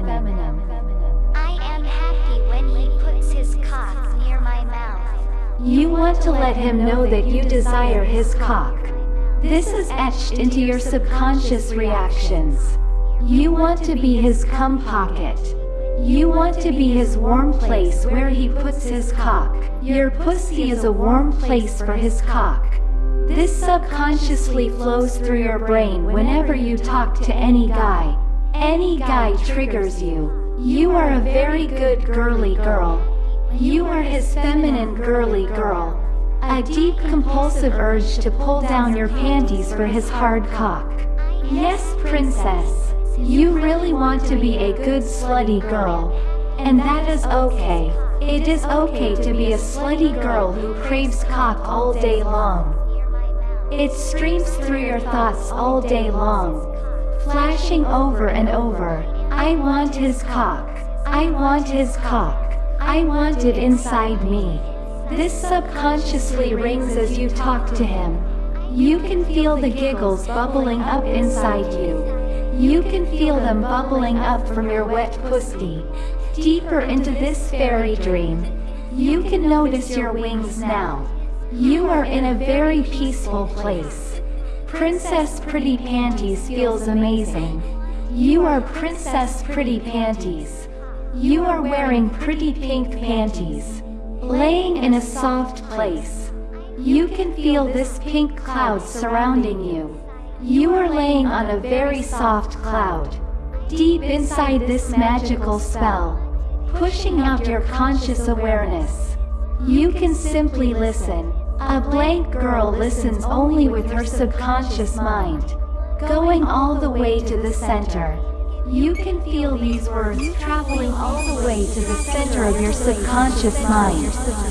I am happy when he puts his cock near my mouth. You want to let him know that you desire his cock. This is etched into your subconscious reactions. You want to be his cum pocket. You want to be his warm place where he puts his cock. Your pussy is a warm place for his cock. This subconsciously flows through your brain whenever you talk to any guy. Any guy triggers you. You are a very good girly girl. You are his feminine girly girl. A deep compulsive urge to pull down your panties for his hard cock. Yes, princess. You really want to be a good slutty girl. And that is okay. It is okay to be a slutty girl who craves cock all day long. It streams through your thoughts all day long, flashing over and over. I want his cock. I want his cock. I want it inside me. This subconsciously rings as you talk to him. You can feel the giggles bubbling up inside you. You can feel them bubbling up from your wet pussy, deeper into this fairy dream. You can notice your wings now. You are in a very peaceful place. Princess Pretty Panties feels amazing. You are Princess Pretty Panties. You are wearing pretty pink panties, laying in a soft place. You can feel this pink cloud surrounding you. You are laying on a very soft cloud, deep inside this magical spell, pushing out your conscious awareness. You can simply listen. A blank girl listens only with her subconscious mind, going all the way to the center. You can feel these words traveling all the way to the center of your subconscious mind.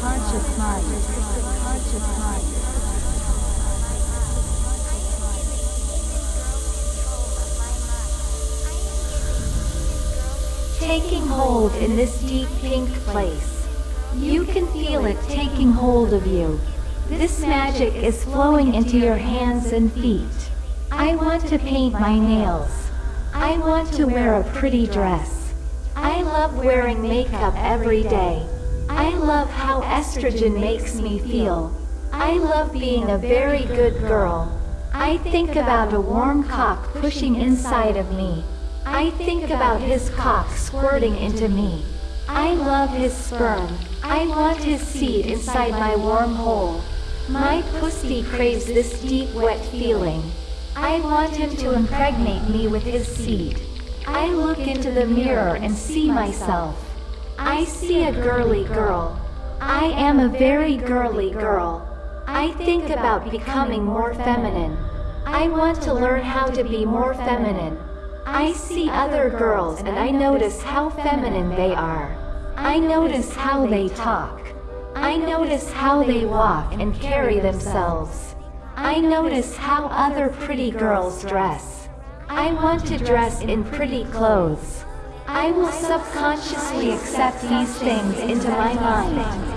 Taking hold in this deep pink place. You can feel it taking hold of you. This magic is flowing into your hands and feet. I want to paint my nails. I want to wear a pretty dress. I love wearing makeup every day. I love how estrogen makes me feel. I love being a very good girl. I think about a warm cock pushing inside of me. I think about his cock squirting into me. I love his sperm. I want his seed inside my warm hole. My pussy craves this deep wet feeling. I want him to impregnate me with his seed. I look into the mirror and see myself. I see a girly girl. I am a very girly girl. I think about becoming more feminine. I want to learn how to be more feminine. I see other girls and I notice how feminine they are. I notice how they talk. I notice how they walk and carry themselves. I notice how other pretty girls dress. I want to dress in pretty clothes. I will subconsciously accept these things into my mind.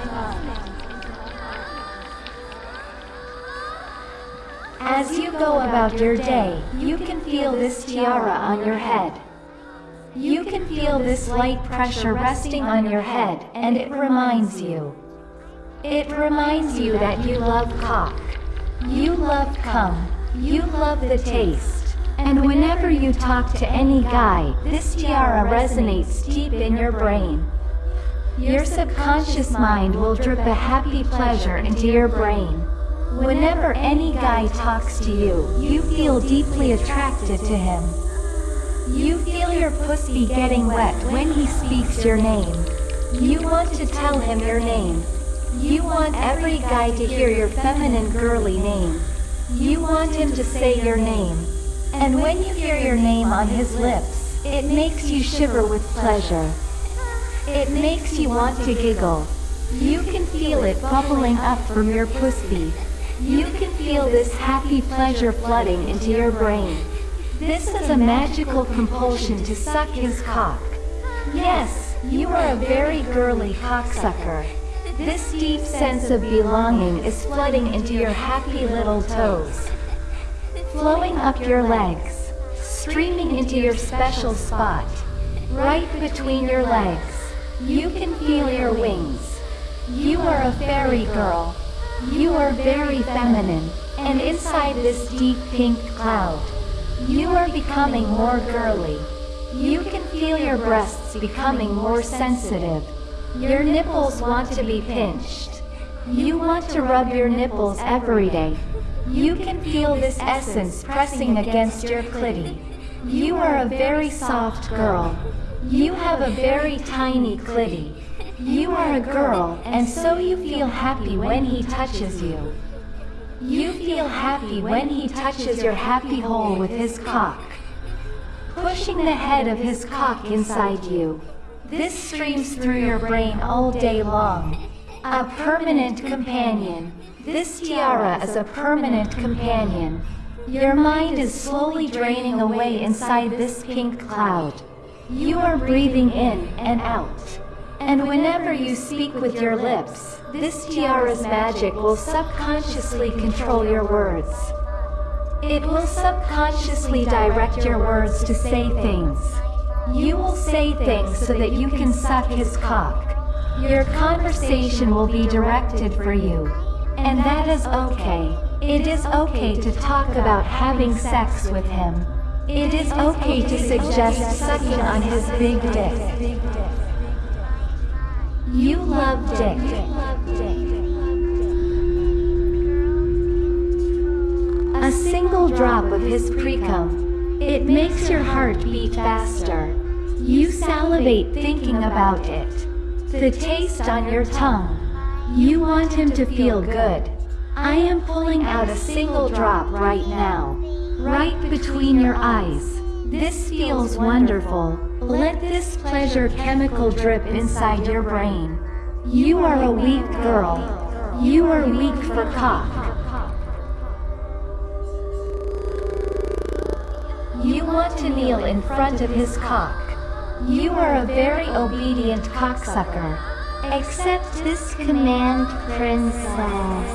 As you go about your day, you can feel this tiara on your head. You can feel this light pressure resting on your head, and it reminds you. It reminds you that you love cock. You love cum. You love the taste. And whenever you talk to any guy, this tiara resonates deep in your brain. Your subconscious mind will drip a happy pleasure into your brain. Whenever any guy talks to you, you feel deeply attracted to him. You feel your pussy getting wet when he speaks your name. You want to tell him your name. You want every guy to hear your feminine girly name. You want him to say your name. And when you hear your name on his lips, It makes you shiver with pleasure. It makes you want to giggle. You can feel it bubbling up from your pussy. You can feel this happy pleasure flooding into your brain. This is a magical compulsion to suck his cock. Yes, you are a very girly cocksucker. This deep sense of belonging is flooding into your happy little toes, flowing up your legs, streaming into your special spot, right between your legs. You can feel your wings. You are a fairy girl. You are very feminine, and inside this deep pink cloud, you are becoming more girly. You can feel your breasts becoming more sensitive. Your nipples want to be pinched. You want to rub your nipples every day. You can feel this essence pressing against your clitty. You are a very soft girl. You have a very tiny clitty. You are a girl, and so you feel happy when he touches you. You feel happy when he touches your happy hole with his cock, pushing the head of his cock inside you. This streams through your brain all day long. A permanent companion. This tiara is a permanent companion. Your mind is slowly draining away inside this pink cloud. You are breathing in and out. And whenever you speak with your lips, this tiara's magic will subconsciously control your words. It will subconsciously direct your words to say things. You will say things so that you can suck his cock. Your conversation will be directed for you. And that is okay. It is okay to talk about having sex with him. It is okay to suggest sucking on his big dick. You love dick. A single drop of his precum. It makes your heart beat faster. You salivate thinking about it. The taste on your tongue. You want him to feel good. I am pulling out a single drop right now, right between your eyes. This feels wonderful. Let this pleasure chemical drip inside your brain. You are a weak girl. You are weak for cock. You want to kneel in front of his cock. You are a very obedient cocksucker. Accept this command, princess.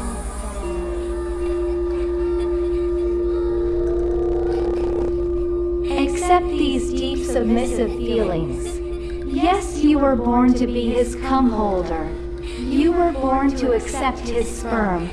Accept these deep submissive feelings. Yes, you were born to be his cum holder. You were born to accept his sperm.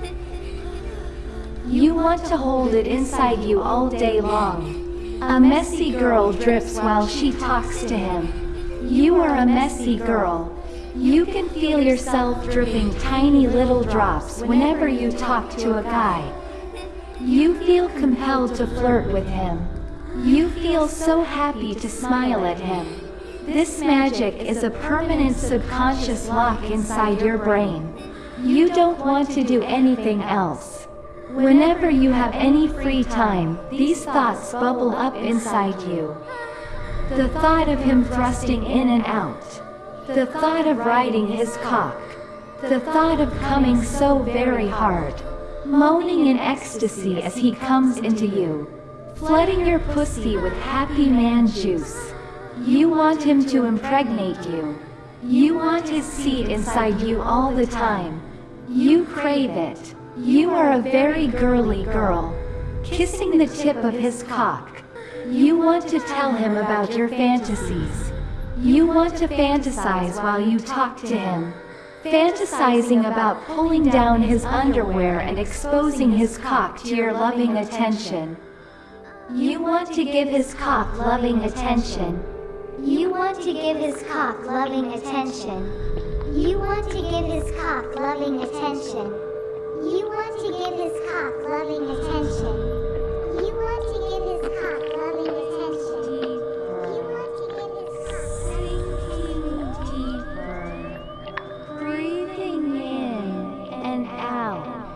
You want to hold it inside you all day long. A messy girl drips while she talks to him. You are a messy girl. You can feel yourself dripping tiny little drops whenever you talk to a guy. You feel compelled to flirt with him. You feel so happy to smile at him. This magic is a permanent subconscious lock inside your brain. You don't want to do anything else. Whenever you have any free time, these thoughts bubble up inside you. The thought of him thrusting in and out. The thought of riding his cock. The thought of coming so very hard. Moaning in ecstasy as he comes into you. Flooding your pussy with happy man juice. You want him to impregnate you. You want his seed inside you all the time. You crave it. You are a very girly girl. Kissing the tip of his cock. You want to tell him about your fantasies. You want to fantasize while you talk to him. Fantasizing about pulling down his underwear and exposing his cock to your loving attention. You want to give his cock loving attention. You want to give his cock loving attention. You want to give his cock loving attention. You want to give his cock loving attention. You want to give his cock loving attention. You want to give his cock sinking deeper. Breathing in and out.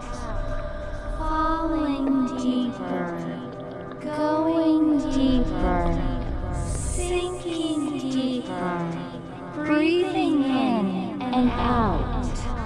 Falling deeper. Going deeper. and out.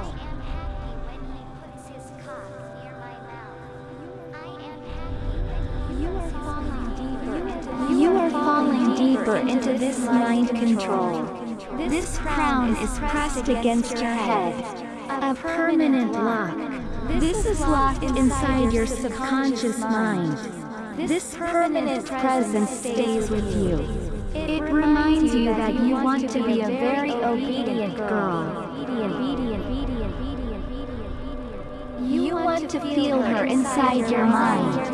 You are falling deeper into this mind control. This crown is pressed against your head. A permanent lock. This is locked inside your subconscious mind. This permanent presence stays with you. It reminds you that you want to be a very obedient girl. You want to feel her inside your mind.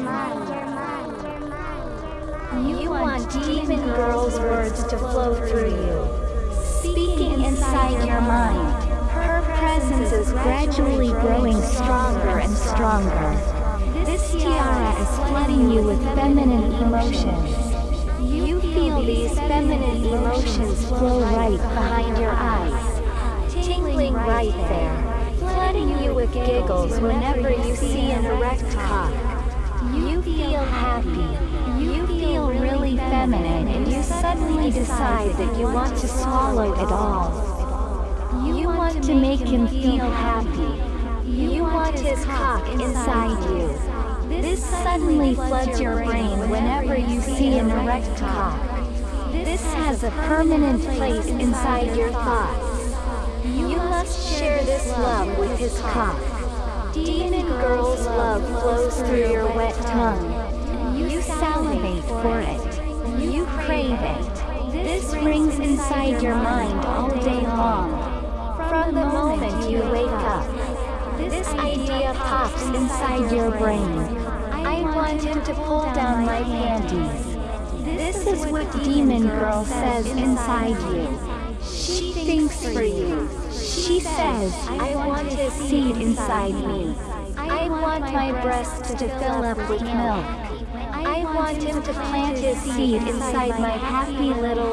You want demon girl's words to flow through you, speaking inside your mind. Her presence is gradually growing stronger and stronger. This tiara is flooding you with feminine emotions. You feel these feminine emotions flow right behind your eyes, tingling right there, flooding you with giggles whenever you see an erect cock. You feel happy. You feel really feminine, and you suddenly decide that you want to swallow it all. You want to make him feel happy. You want his cock inside you. This suddenly floods your brain whenever you see an erect cock. This has a permanent place inside your thoughts. You must share this love with his cock. Demon girl's love flows through your wet tongue. You salivate for it. You crave it. This rings inside your mind all day long. From the moment you wake up, this idea pops inside your brain. I want him to pull down my panties. This is what demon girl says inside you. She thinks for you. She says, I want his seed inside me. I want my breasts to fill up with milk. I want him to plant his seed inside my happy little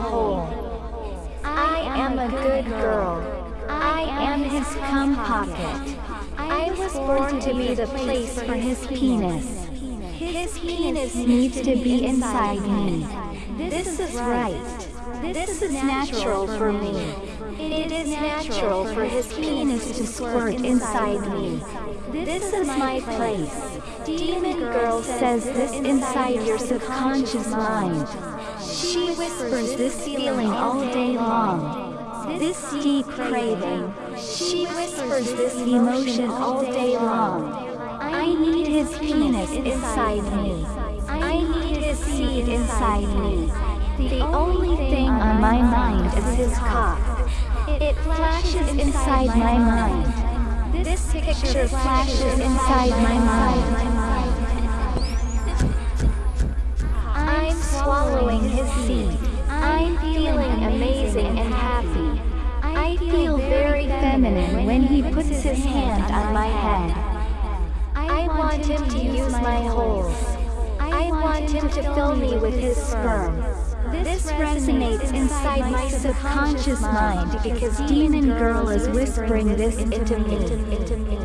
hole. I am a good girl. I am his cum pocket. I was born to be the place for his penis. His penis needs to be inside me. This is right. This is natural for me. It is natural for his penis to squirt inside me. This is my place. Demon girl says this inside your subconscious mind. She whispers this feeling all day long. This deep craving. She whispers this emotion all day long. I need his penis inside me. I need his seed inside me. The only thing on my mind is his cock. It flashes inside my mind. This picture flashes inside my mind. I'm swallowing his seed. I'm feeling amazing and happy. I feel very feminine when he puts his hand on my head. I want him to use my holes. I want him to fill me with his sperm. This resonates inside my subconscious mind because demon girl is whispering this into me.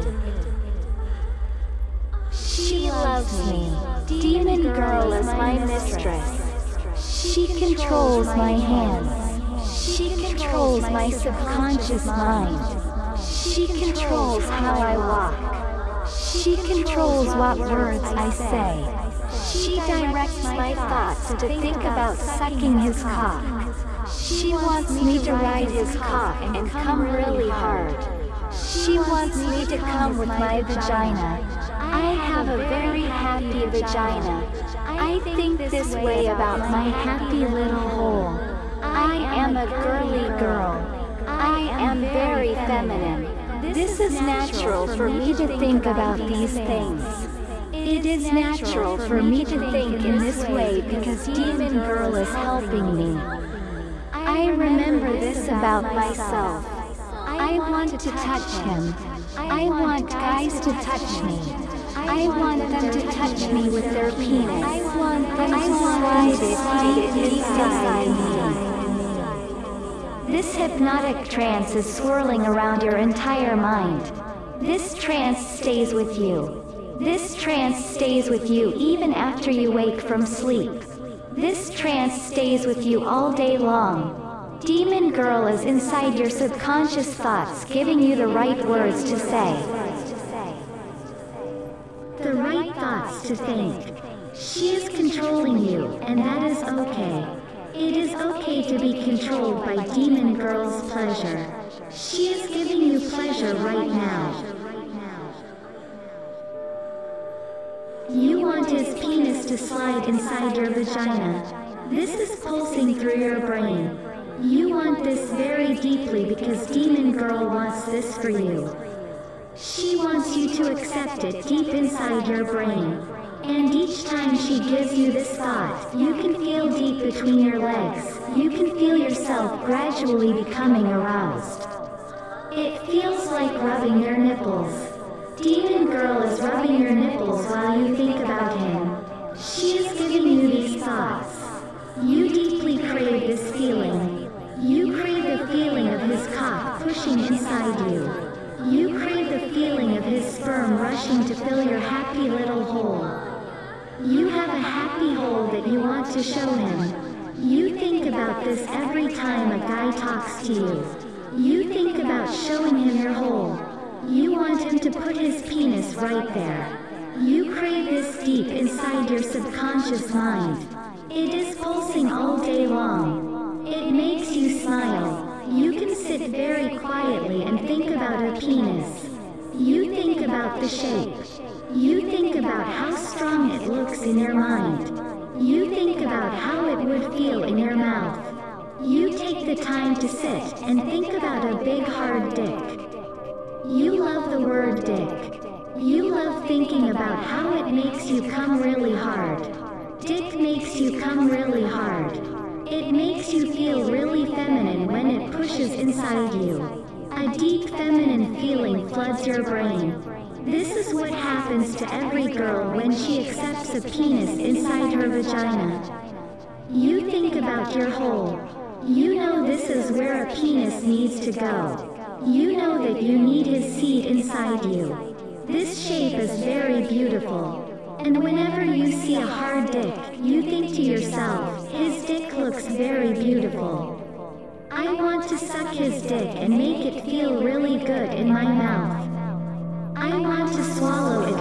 She loves me. Demon girl is my mistress. She controls my hands. She controls my subconscious mind. She controls how I walk. She controls what words I say. She directs my thoughts to think about sucking his cock. She wants me to ride his cock and come really hard. She wants me to come with my vagina. I have a very happy vagina. I think this way about my happy little hole. I am a girly girl. I am very feminine. This is natural for me to think about these things. It is natural for me to think in this way because demon girl is helping me. I remember this about myself. I want to touch him. I want guys to touch me. I want them to touch me with their penis. I want them to slide it deep inside me. This hypnotic trance is swirling around your entire mind. This trance stays with you. This trance stays with you even after you wake from sleep. This trance stays with you all day long. Demon girl is inside your subconscious thoughts, giving you the right words to say. The right thoughts to think. She is controlling you, and that is okay. It is okay to be controlled by demon girl's pleasure. She is giving you pleasure right now. You want his penis to slide inside your vagina. This is pulsing through your brain. You want this very deeply because demon girl wants this for you. She wants you to accept it deep inside your brain. And each time she gives you this thought, you can feel deep between your legs. You can feel yourself gradually becoming aroused. It feels like rubbing your nipples. Demon girl is rubbing your nipples while you think about him. She is giving you these thoughts. You deeply crave this feeling. You crave the feeling of his cock pushing inside you. You crave the feeling of his sperm rushing to fill your happy little hole. You have a happy hole that you want to show him. You think about this every time a guy talks to you. You think about showing him your hole. You want him to put his penis right there. You crave this deep inside your subconscious mind. It is pulsing all day long. It makes you smile. You can sit very quietly and think about a penis. You think about the shape. You think about how strong it looks in your mind. You think about how it would feel in your mouth. You take the time to sit and think about a big hard dick. You love the word dick. You love thinking about how it makes you come really hard. Dick makes you come really hard. It makes you feel really feminine when it pushes inside you. A deep feminine feeling floods your brain. This is what happens to every girl when she accepts a penis inside her vagina. You think about your hole. You know this is where a penis needs to go. You know that you need his seed inside you. This shape is very beautiful. And whenever you see a hard dick, you think to yourself, his dick looks very beautiful. I want to suck his dick and make it feel really good in my mouth. I want to swallow it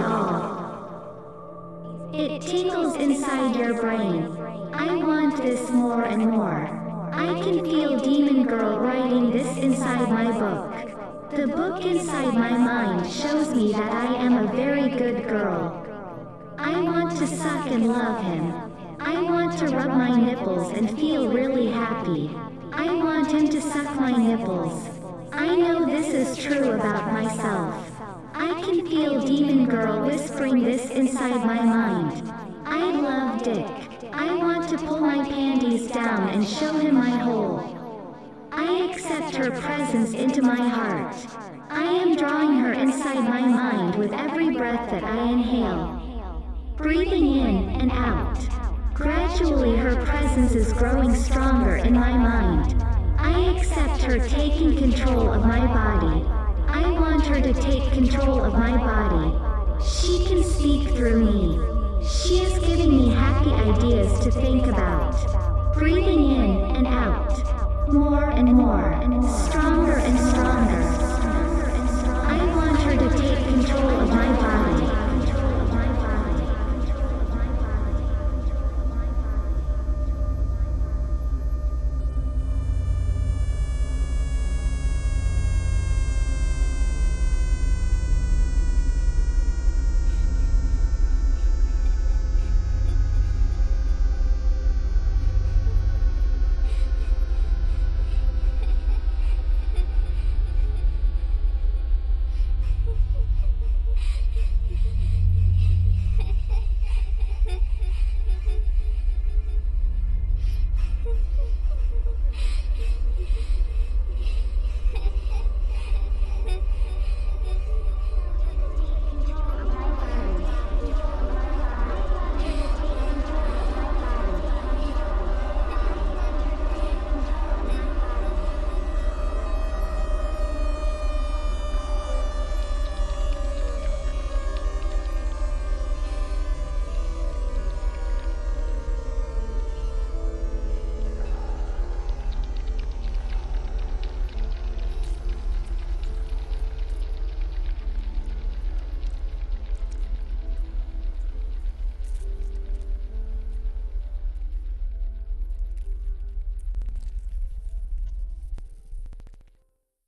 all. It tingles inside your brain. I want this more and more. I can feel Demon Girl writing this inside my book. The book inside my mind shows me that I am a very good girl. I want to suck and love him. I want to rub my nipples and feel really happy. I want him to suck my nipples. I know this is true about myself. I can feel Demon Girl whispering this inside my mind. I love Dick. I want to pull my panties down and show him my hole. I accept her presence into my heart. I am drawing her inside my mind with every breath that I inhale. Breathing in and out. Gradually her presence is growing stronger in my mind. I accept her taking control of my body. I want her to take control of my body. She can speak through me. She is giving me happy ideas to think about. Breathing in and out. More and more. Stronger and stronger. I want her to take control of my body.